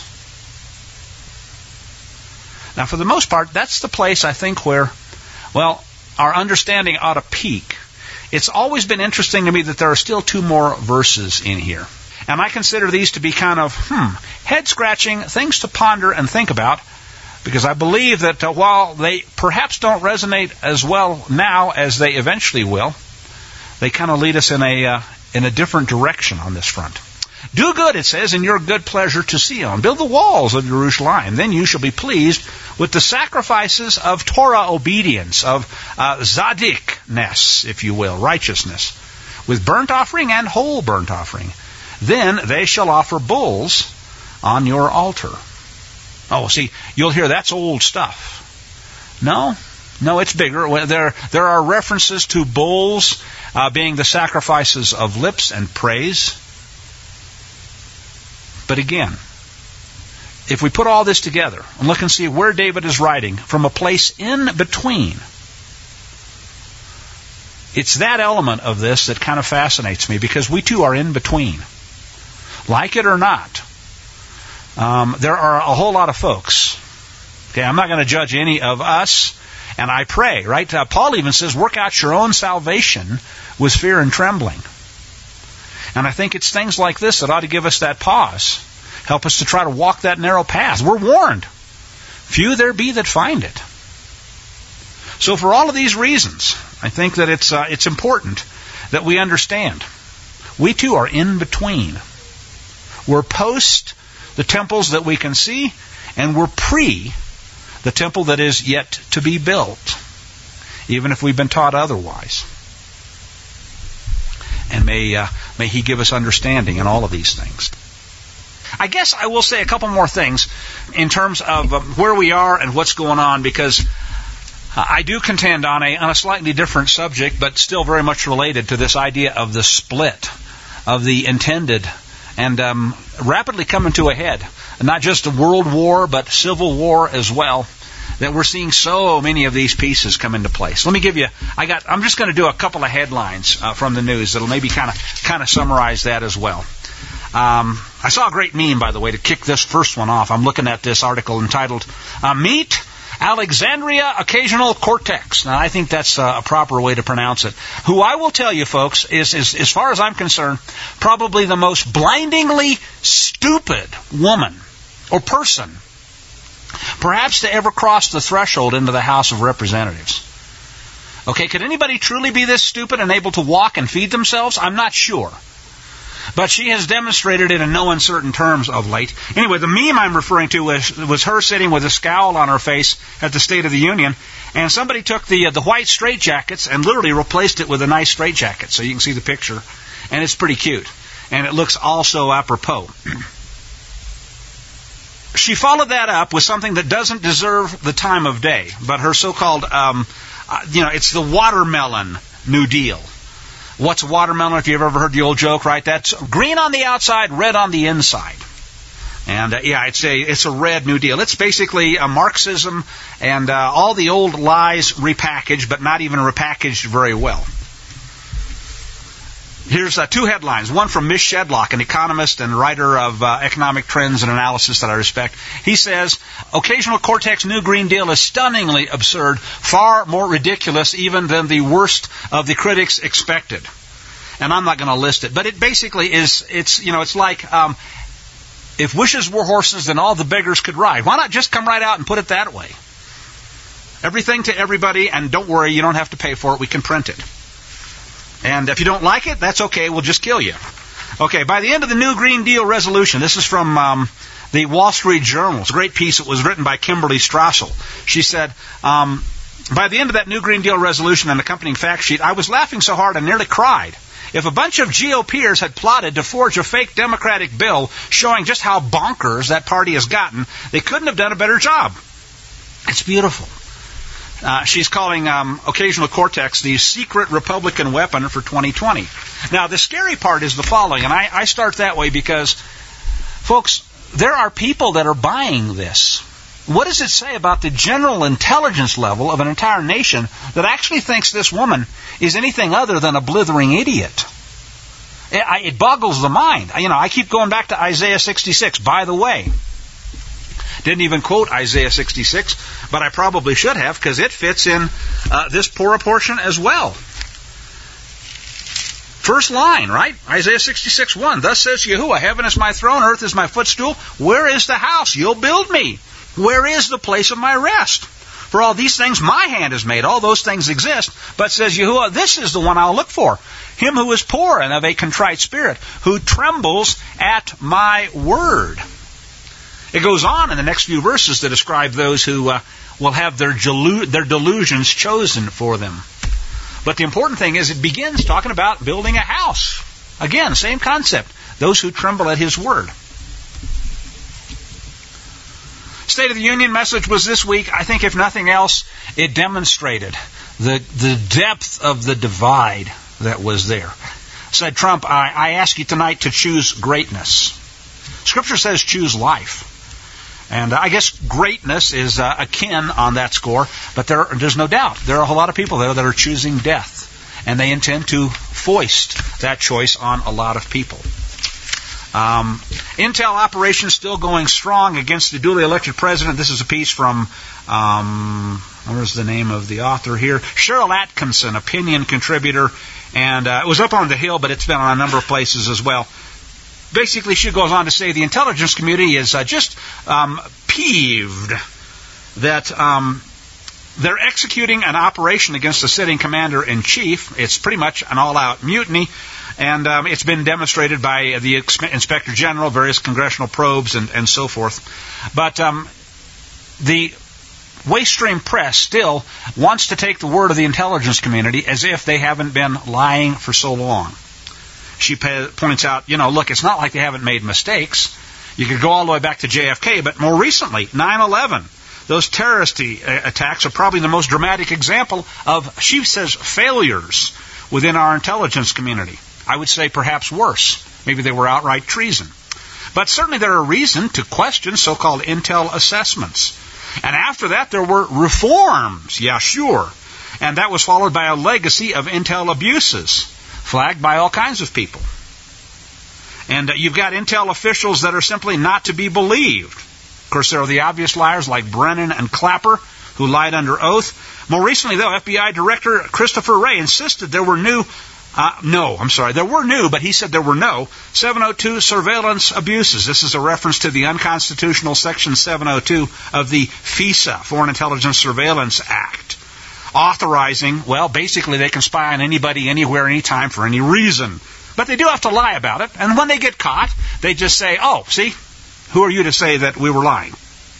Now, for the most part, that's the place, I think, where, well, our understanding ought to peak. It's always been interesting to me that there are still two more verses in here. And I consider these to be kind of, hmm, head-scratching, things to ponder and think about, because I believe that uh, while they perhaps don't resonate as well now as they eventually will, they kind of lead us in a uh, in a different direction on this front. Do good, it says, in your good pleasure to Sion. Build the walls of Jerusalem. Then you shall be pleased with the sacrifices of Torah obedience, of uh, tzadikness, if you will, righteousness, with burnt offering and whole burnt offering. Then they shall offer bulls on your altar. Oh, see, you'll hear that's old stuff. No, no, it's bigger. There, there are references to bulls uh, being the sacrifices of lips and praise. But again, if we put all this together and look and see where David is writing from a place in between, it's that element of this that kind of fascinates me, because we too are in between. Like it or not, um, there are a whole lot of folks. Okay, I'm not going to judge any of us, and I pray, right? Uh, Paul even says, work out your own salvation with fear and trembling. And I think it's things like this that ought to give us that pause. Help us to try to walk that narrow path. We're warned. Few there be that find it. So for all of these reasons, I think that it's uh, it's important that we understand. We too are in between. We're post the temples that we can see, and we're pre the temple that is yet to be built, even if we've been taught otherwise. And may uh, may He give us understanding in all of these things. I guess I will say a couple more things in terms of uh, where we are and what's going on, because uh, I do contend on a on a slightly different subject, but still very much related to this idea of the split, of the intended and um, rapidly coming to a head. Not just a world war, but civil war as well. That we're seeing so many of these pieces come into place. Let me give you. I got. I'm just going to do a couple of headlines uh, from the news that'll maybe kind of kind of summarize that as well. Um, I saw a great meme, by the way, to kick this first one off. I'm looking at this article entitled uh, "Meet Alexandria Occasional Cortex." Now, I think that's uh, a proper way to pronounce it. Who I will tell you, folks, is, is, as far as I'm concerned, probably the most blindingly stupid woman or person perhaps to ever cross the threshold into the House of Representatives. Okay, could anybody truly be this stupid and able to walk and feed themselves? I'm not sure. But she has demonstrated it in no uncertain terms of late. Anyway, the meme I'm referring to was, was her sitting with a scowl on her face at the State of the Union, and somebody took the uh, the white straitjackets and literally replaced it with a nice straitjacket. So you can see the picture, and it's pretty cute. And it looks also apropos. She followed that up with something that doesn't deserve the time of day, but her so-called, um, uh, you know, it's the watermelon New Deal. What's a watermelon? If you've ever heard the old joke, right? That's green on the outside, red on the inside. And, uh, yeah, it's a, it's a red New Deal. It's basically a Marxism and uh, all the old lies repackaged, but not even repackaged very well. Here's uh, two headlines. One from Mish Shedlock, an economist and writer of uh, economic trends and analysis that I respect. He says, Occasional Cortex New Green Deal is stunningly absurd, far more ridiculous even than the worst of the critics expected. And I'm not going to list it, but it basically is, it's, you know, it's like, um, if wishes were horses, then all the beggars could ride. Why not just come right out and put it that way? Everything to everybody, and don't worry, you don't have to pay for it. We can print it. And if you don't like it, that's okay. We'll just kill you. Okay, by the end of the New Green Deal resolution, this is from um, the Wall Street Journal. It's a great piece. It was written by Kimberly Strassel. She said, um, by the end of that New Green Deal resolution and accompanying fact sheet, I was laughing so hard I nearly cried. If a bunch of GOPers had plotted to forge a fake Democratic bill showing just how bonkers that party has gotten, they couldn't have done a better job. It's beautiful. Uh, she's calling um, Occasional Cortex the secret Republican weapon for twenty twenty. Now, the scary part is the following, and I, I start that way because, folks, there are people that are buying this. What does it say about the general intelligence level of an entire nation that actually thinks this woman is anything other than a blithering idiot? It, I, it boggles the mind. You know, I keep going back to Isaiah sixty-six. By the way, didn't even quote Isaiah sixty-six, but I probably should have because it fits in uh, this Torah portion as well. First line, right? Isaiah sixty-six one. Thus says Yahuwah, heaven is my throne, earth is my footstool. Where is the house you'll build me? Where is the place of my rest? For all these things my hand has made. All those things exist. But says Yahuwah, this is the one I'll look for. Him who is poor and of a contrite spirit, who trembles at my word. It goes on in the next few verses to describe those who uh, will have their, gelu- their delusions chosen for them. But the important thing is it begins talking about building a house. Again, same concept. Those who tremble at his word. State of the Union message was this week. I think if nothing else, it demonstrated the, the depth of the divide that was there. Said Trump, I, I ask you tonight to choose greatness. Scripture says choose life. And I guess greatness is uh, akin on that score, but there, there's no doubt. There are a whole lot of people there that are choosing death, and they intend to foist that choice on a lot of people. Um, Intel operations still going strong against the duly elected president. This is a piece from, um, where's the name of the author here? Cheryl Atkinson, opinion contributor, and uh, it was up on the Hill, but it's been on a number of places as well. Basically, she goes on to say the intelligence community is uh, just um, peeved that um, they're executing an operation against the sitting commander-in-chief. It's pretty much an all-out mutiny, and um, it's been demonstrated by the Inspector General, various congressional probes, and, and so forth. But um, the waste stream press still wants to take the word of the intelligence community as if they haven't been lying for so long. She points out, you know, look, it's not like they haven't made mistakes. You could go all the way back to J F K, but more recently, nine eleven. Those terrorist attacks are probably the most dramatic example of, she says, failures within our intelligence community. I would say perhaps worse. Maybe they were outright treason. But certainly there are reason to question so-called intel assessments. And after that, there were reforms. Yeah, sure. And that was followed by a legacy of intel abuses, flagged by all kinds of people. And uh, you've got intel officials that are simply not to be believed. Of course, there are the obvious liars like Brennan and Clapper, who lied under oath. More recently, though, F B I Director Christopher Wray insisted there were new, uh, no, I'm sorry, there were new, but he said there were no seven oh two surveillance abuses. This is a reference to the unconstitutional Section seven oh two of the FISA, Foreign Intelligence Surveillance Act. Authorizing, well, basically they can spy on anybody, anywhere, anytime, for any reason. But they do have to lie about it. And when they get caught, they just say, oh, see, who are you to say that we were lying?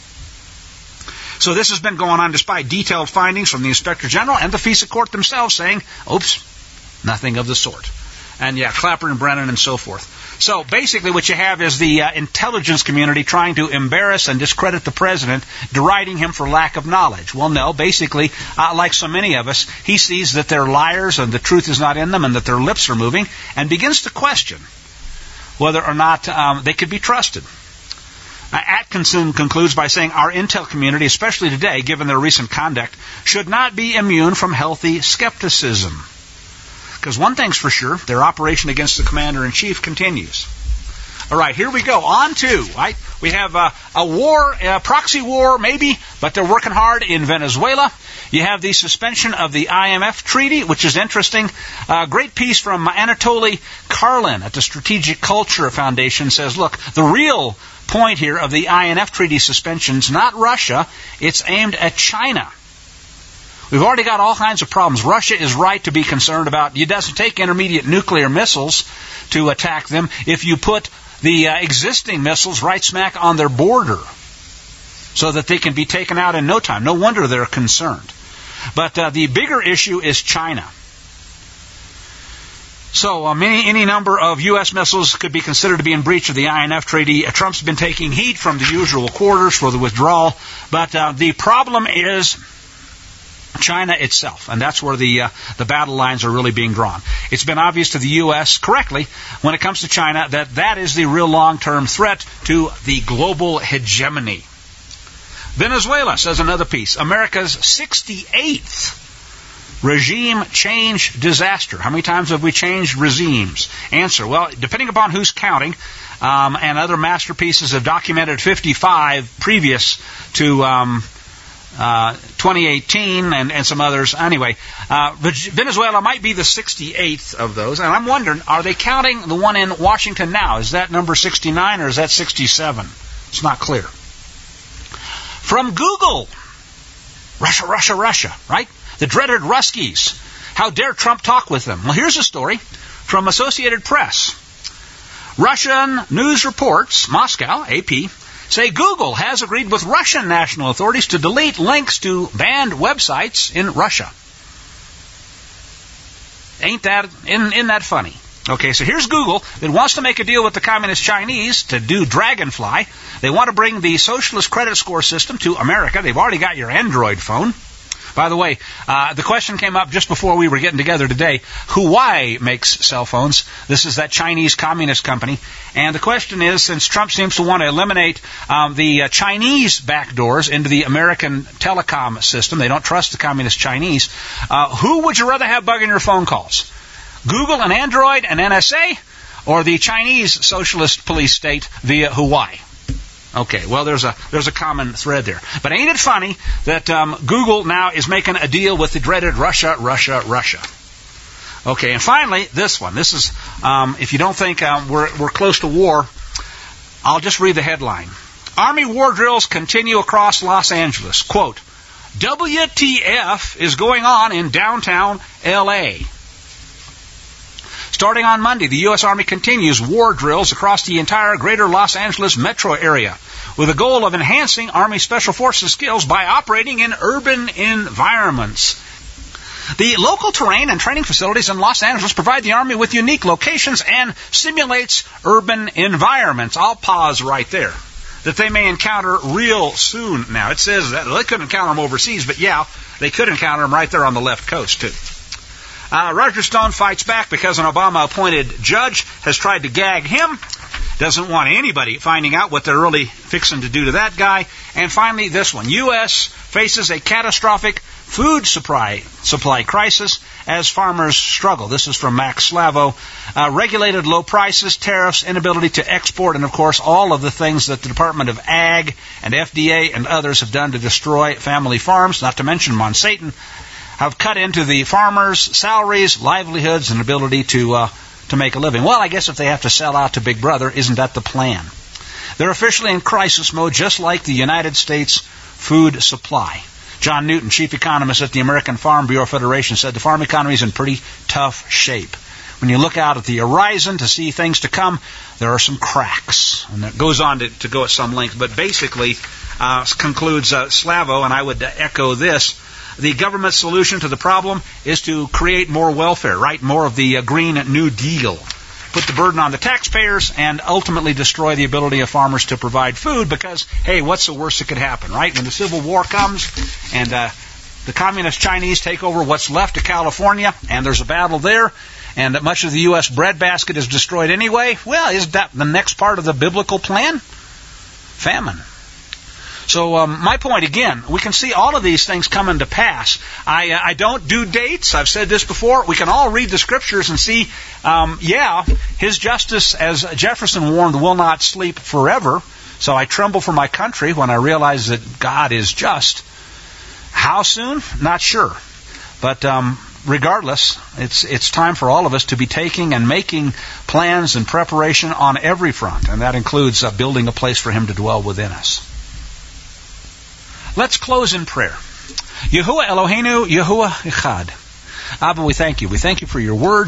So this has been going on despite detailed findings from the Inspector General and the FISA court themselves saying, oops, nothing of the sort. And yeah, Clapper and Brennan and so forth. So basically what you have is the uh, intelligence community trying to embarrass and discredit the president, deriding him for lack of knowledge. Well, no, basically, uh, like so many of us, he sees that they're liars and the truth is not in them and that their lips are moving and begins to question whether or not um, they could be trusted. Uh, Atkinson concludes by saying our intel community, especially today, given their recent conduct, should not be immune from healthy skepticism. Because one thing's for sure, their operation against the commander-in-chief continues. All right, here we go. On to, right? We have uh, a war, a proxy war, maybe, but they're working hard in Venezuela. You have the suspension of the I M F treaty, which is interesting. A uh, great piece from Anatoly Karlin at the Strategic Culture Foundation says, look, the real point here of the I M F treaty suspension's not Russia, it's aimed at China. We've already got all kinds of problems. Russia is right to be concerned about. It doesn't take intermediate nuclear missiles to attack them if you put the uh, existing missiles right smack on their border so that they can be taken out in no time. No wonder they're concerned. But uh, the bigger issue is China. So uh, many, any number of U S missiles could be considered to be in breach of the I N F treaty. Uh, Trump's been taking heat from the usual quarters for the withdrawal. But uh, the problem is China itself, and that's where the uh, the battle lines are really being drawn. It's been obvious to the U S correctly when it comes to China that that is the real long-term threat to the global hegemony. Venezuela, says another piece, America's sixty-eighth regime change disaster. How many times have we changed regimes? Answer, well, depending upon who's counting, um, and other masterpieces have documented fifty-five previous to Um, Uh, twenty eighteen and, and some others. Anyway, uh, Venezuela might be the sixty-eighth of those. And I'm wondering, are they counting the one in Washington now? Is that number sixty-nine or is that sixty-seven? It's not clear. From Google, Russia, Russia, Russia, right? The dreaded Ruskies. How dare Trump talk with them? Well, here's a story from Associated Press. Russian news reports, Moscow, A P, say Google has agreed with Russian national authorities to delete links to banned websites in Russia. Ain't that, isn't, isn't that funny? Okay, so here's Google that wants to make a deal with the Communist Chinese to do Dragonfly. They want to bring the socialist credit score system to America. They've already got your Android phone. By the way, uh, the question came up just before we were getting together today. Huawei makes cell phones. This is that Chinese communist company. And the question is, since Trump seems to want to eliminate um, the uh, Chinese backdoors into the American telecom system, they don't trust the communist Chinese, uh, who would you rather have bugging your phone calls? Google and Android and N S A, or the Chinese socialist police state via Huawei? Okay, well, there's a there's a common thread there. But ain't it funny that um, Google now is making a deal with the dreaded Russia, Russia, Russia. Okay, and finally, this one. This is, um, if you don't think um, we're we're close to war, I'll just read the headline. Army war drills continue across Los Angeles. Quote, W T F is going on in downtown L A. Starting on Monday, the U S Army continues war drills across the entire greater Los Angeles metro area with the goal of enhancing Army Special Forces skills by operating in urban environments. The local terrain and training facilities in Los Angeles provide the Army with unique locations and simulates urban environments. I'll pause right there. That they may encounter real soon now. It says that they couldn't encounter them overseas, but yeah, they could encounter them right there on the left coast too. Uh, Roger Stone fights back because an Obama-appointed judge has tried to gag him. Doesn't want anybody finding out what they're really fixing to do to that guy. And finally, this one. U S faces a catastrophic food supply supply crisis as farmers struggle. This is from Max Slavo. Uh, regulated low prices, tariffs, inability to export, and, of course, all of the things that the Department of Ag and F D A and others have done to destroy family farms, not to mention Monsanto, have cut into the farmers' salaries, livelihoods, and ability to uh, to make a living. Well, I guess if they have to sell out to Big Brother, isn't that the plan? They're officially in crisis mode, just like the United States food supply. John Newton, chief economist at the American Farm Bureau Federation, said the farm economy is in pretty tough shape. When you look out at the horizon to see things to come, there are some cracks. And it goes on to, to go at some length. But basically, uh, concludes uh, Slavo, and I would uh, echo this, the government's solution to the problem is to create more welfare, right? More of the uh, Green New Deal. put the burden on the taxpayers, and ultimately destroy the ability of farmers to provide food because, hey, what's the worst that could happen, right? When the Civil War comes and uh, the Communist Chinese take over what's left of California, and there's a battle there, and that much of the U S breadbasket is destroyed anyway, well, is that the next part of the biblical plan? Famine. So um, my point again, we can see all of these things coming to pass. I, uh, I don't do dates. I've said this before. We can all read the scriptures and see, um, yeah, his justice, as Jefferson warned, will not sleep forever. So I tremble for my country when I realize that God is just. How soon? Not sure. But um, regardless, it's it's time for all of us to be taking and making plans and preparation on every front, and that includes uh, building a place for Him to dwell within us. Let's close in prayer. Yahuwah Eloheinu, Yahuwah Echad. Abba, we thank you. We thank you for your word.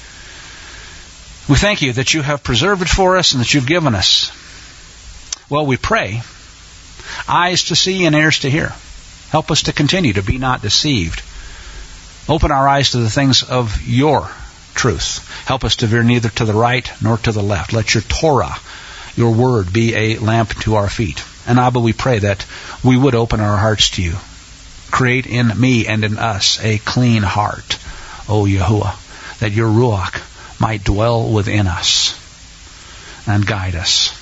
We thank you that you have preserved it for us and that you've given us. Well, we pray, eyes to see and ears to hear. Help us to continue to be not deceived. Open our eyes to the things of your truth. Help us to veer neither to the right nor to the left. Let your Torah, your word, be a lamp to our feet. And Abba, we pray that we would open our hearts to you. Create in me and in us a clean heart, O Yahuwah, that your Ruach might dwell within us and guide us.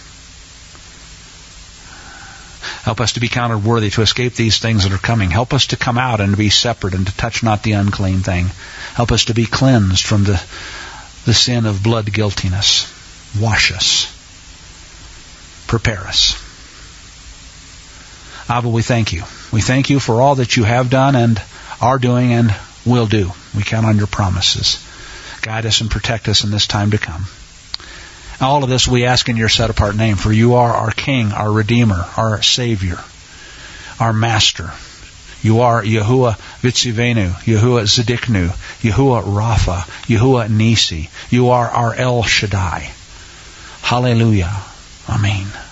Help us to be counted worthy to escape these things that are coming. Help us to come out and to be separate and to touch not the unclean thing. Help us to be cleansed from the, the sin of blood guiltiness. Wash us. Prepare us. Abba, we thank you. We thank you for all that you have done and are doing and will do. We count on your promises. Guide us and protect us in this time to come. All of this we ask in your set-apart name, for you are our King, our Redeemer, our Savior, our Master. You are Yahuwah Vitzivenu, Yahuwah Zediknu, Yahuwah Rapha, Yahuwah Nisi. You are our El Shaddai. Hallelujah. Amen.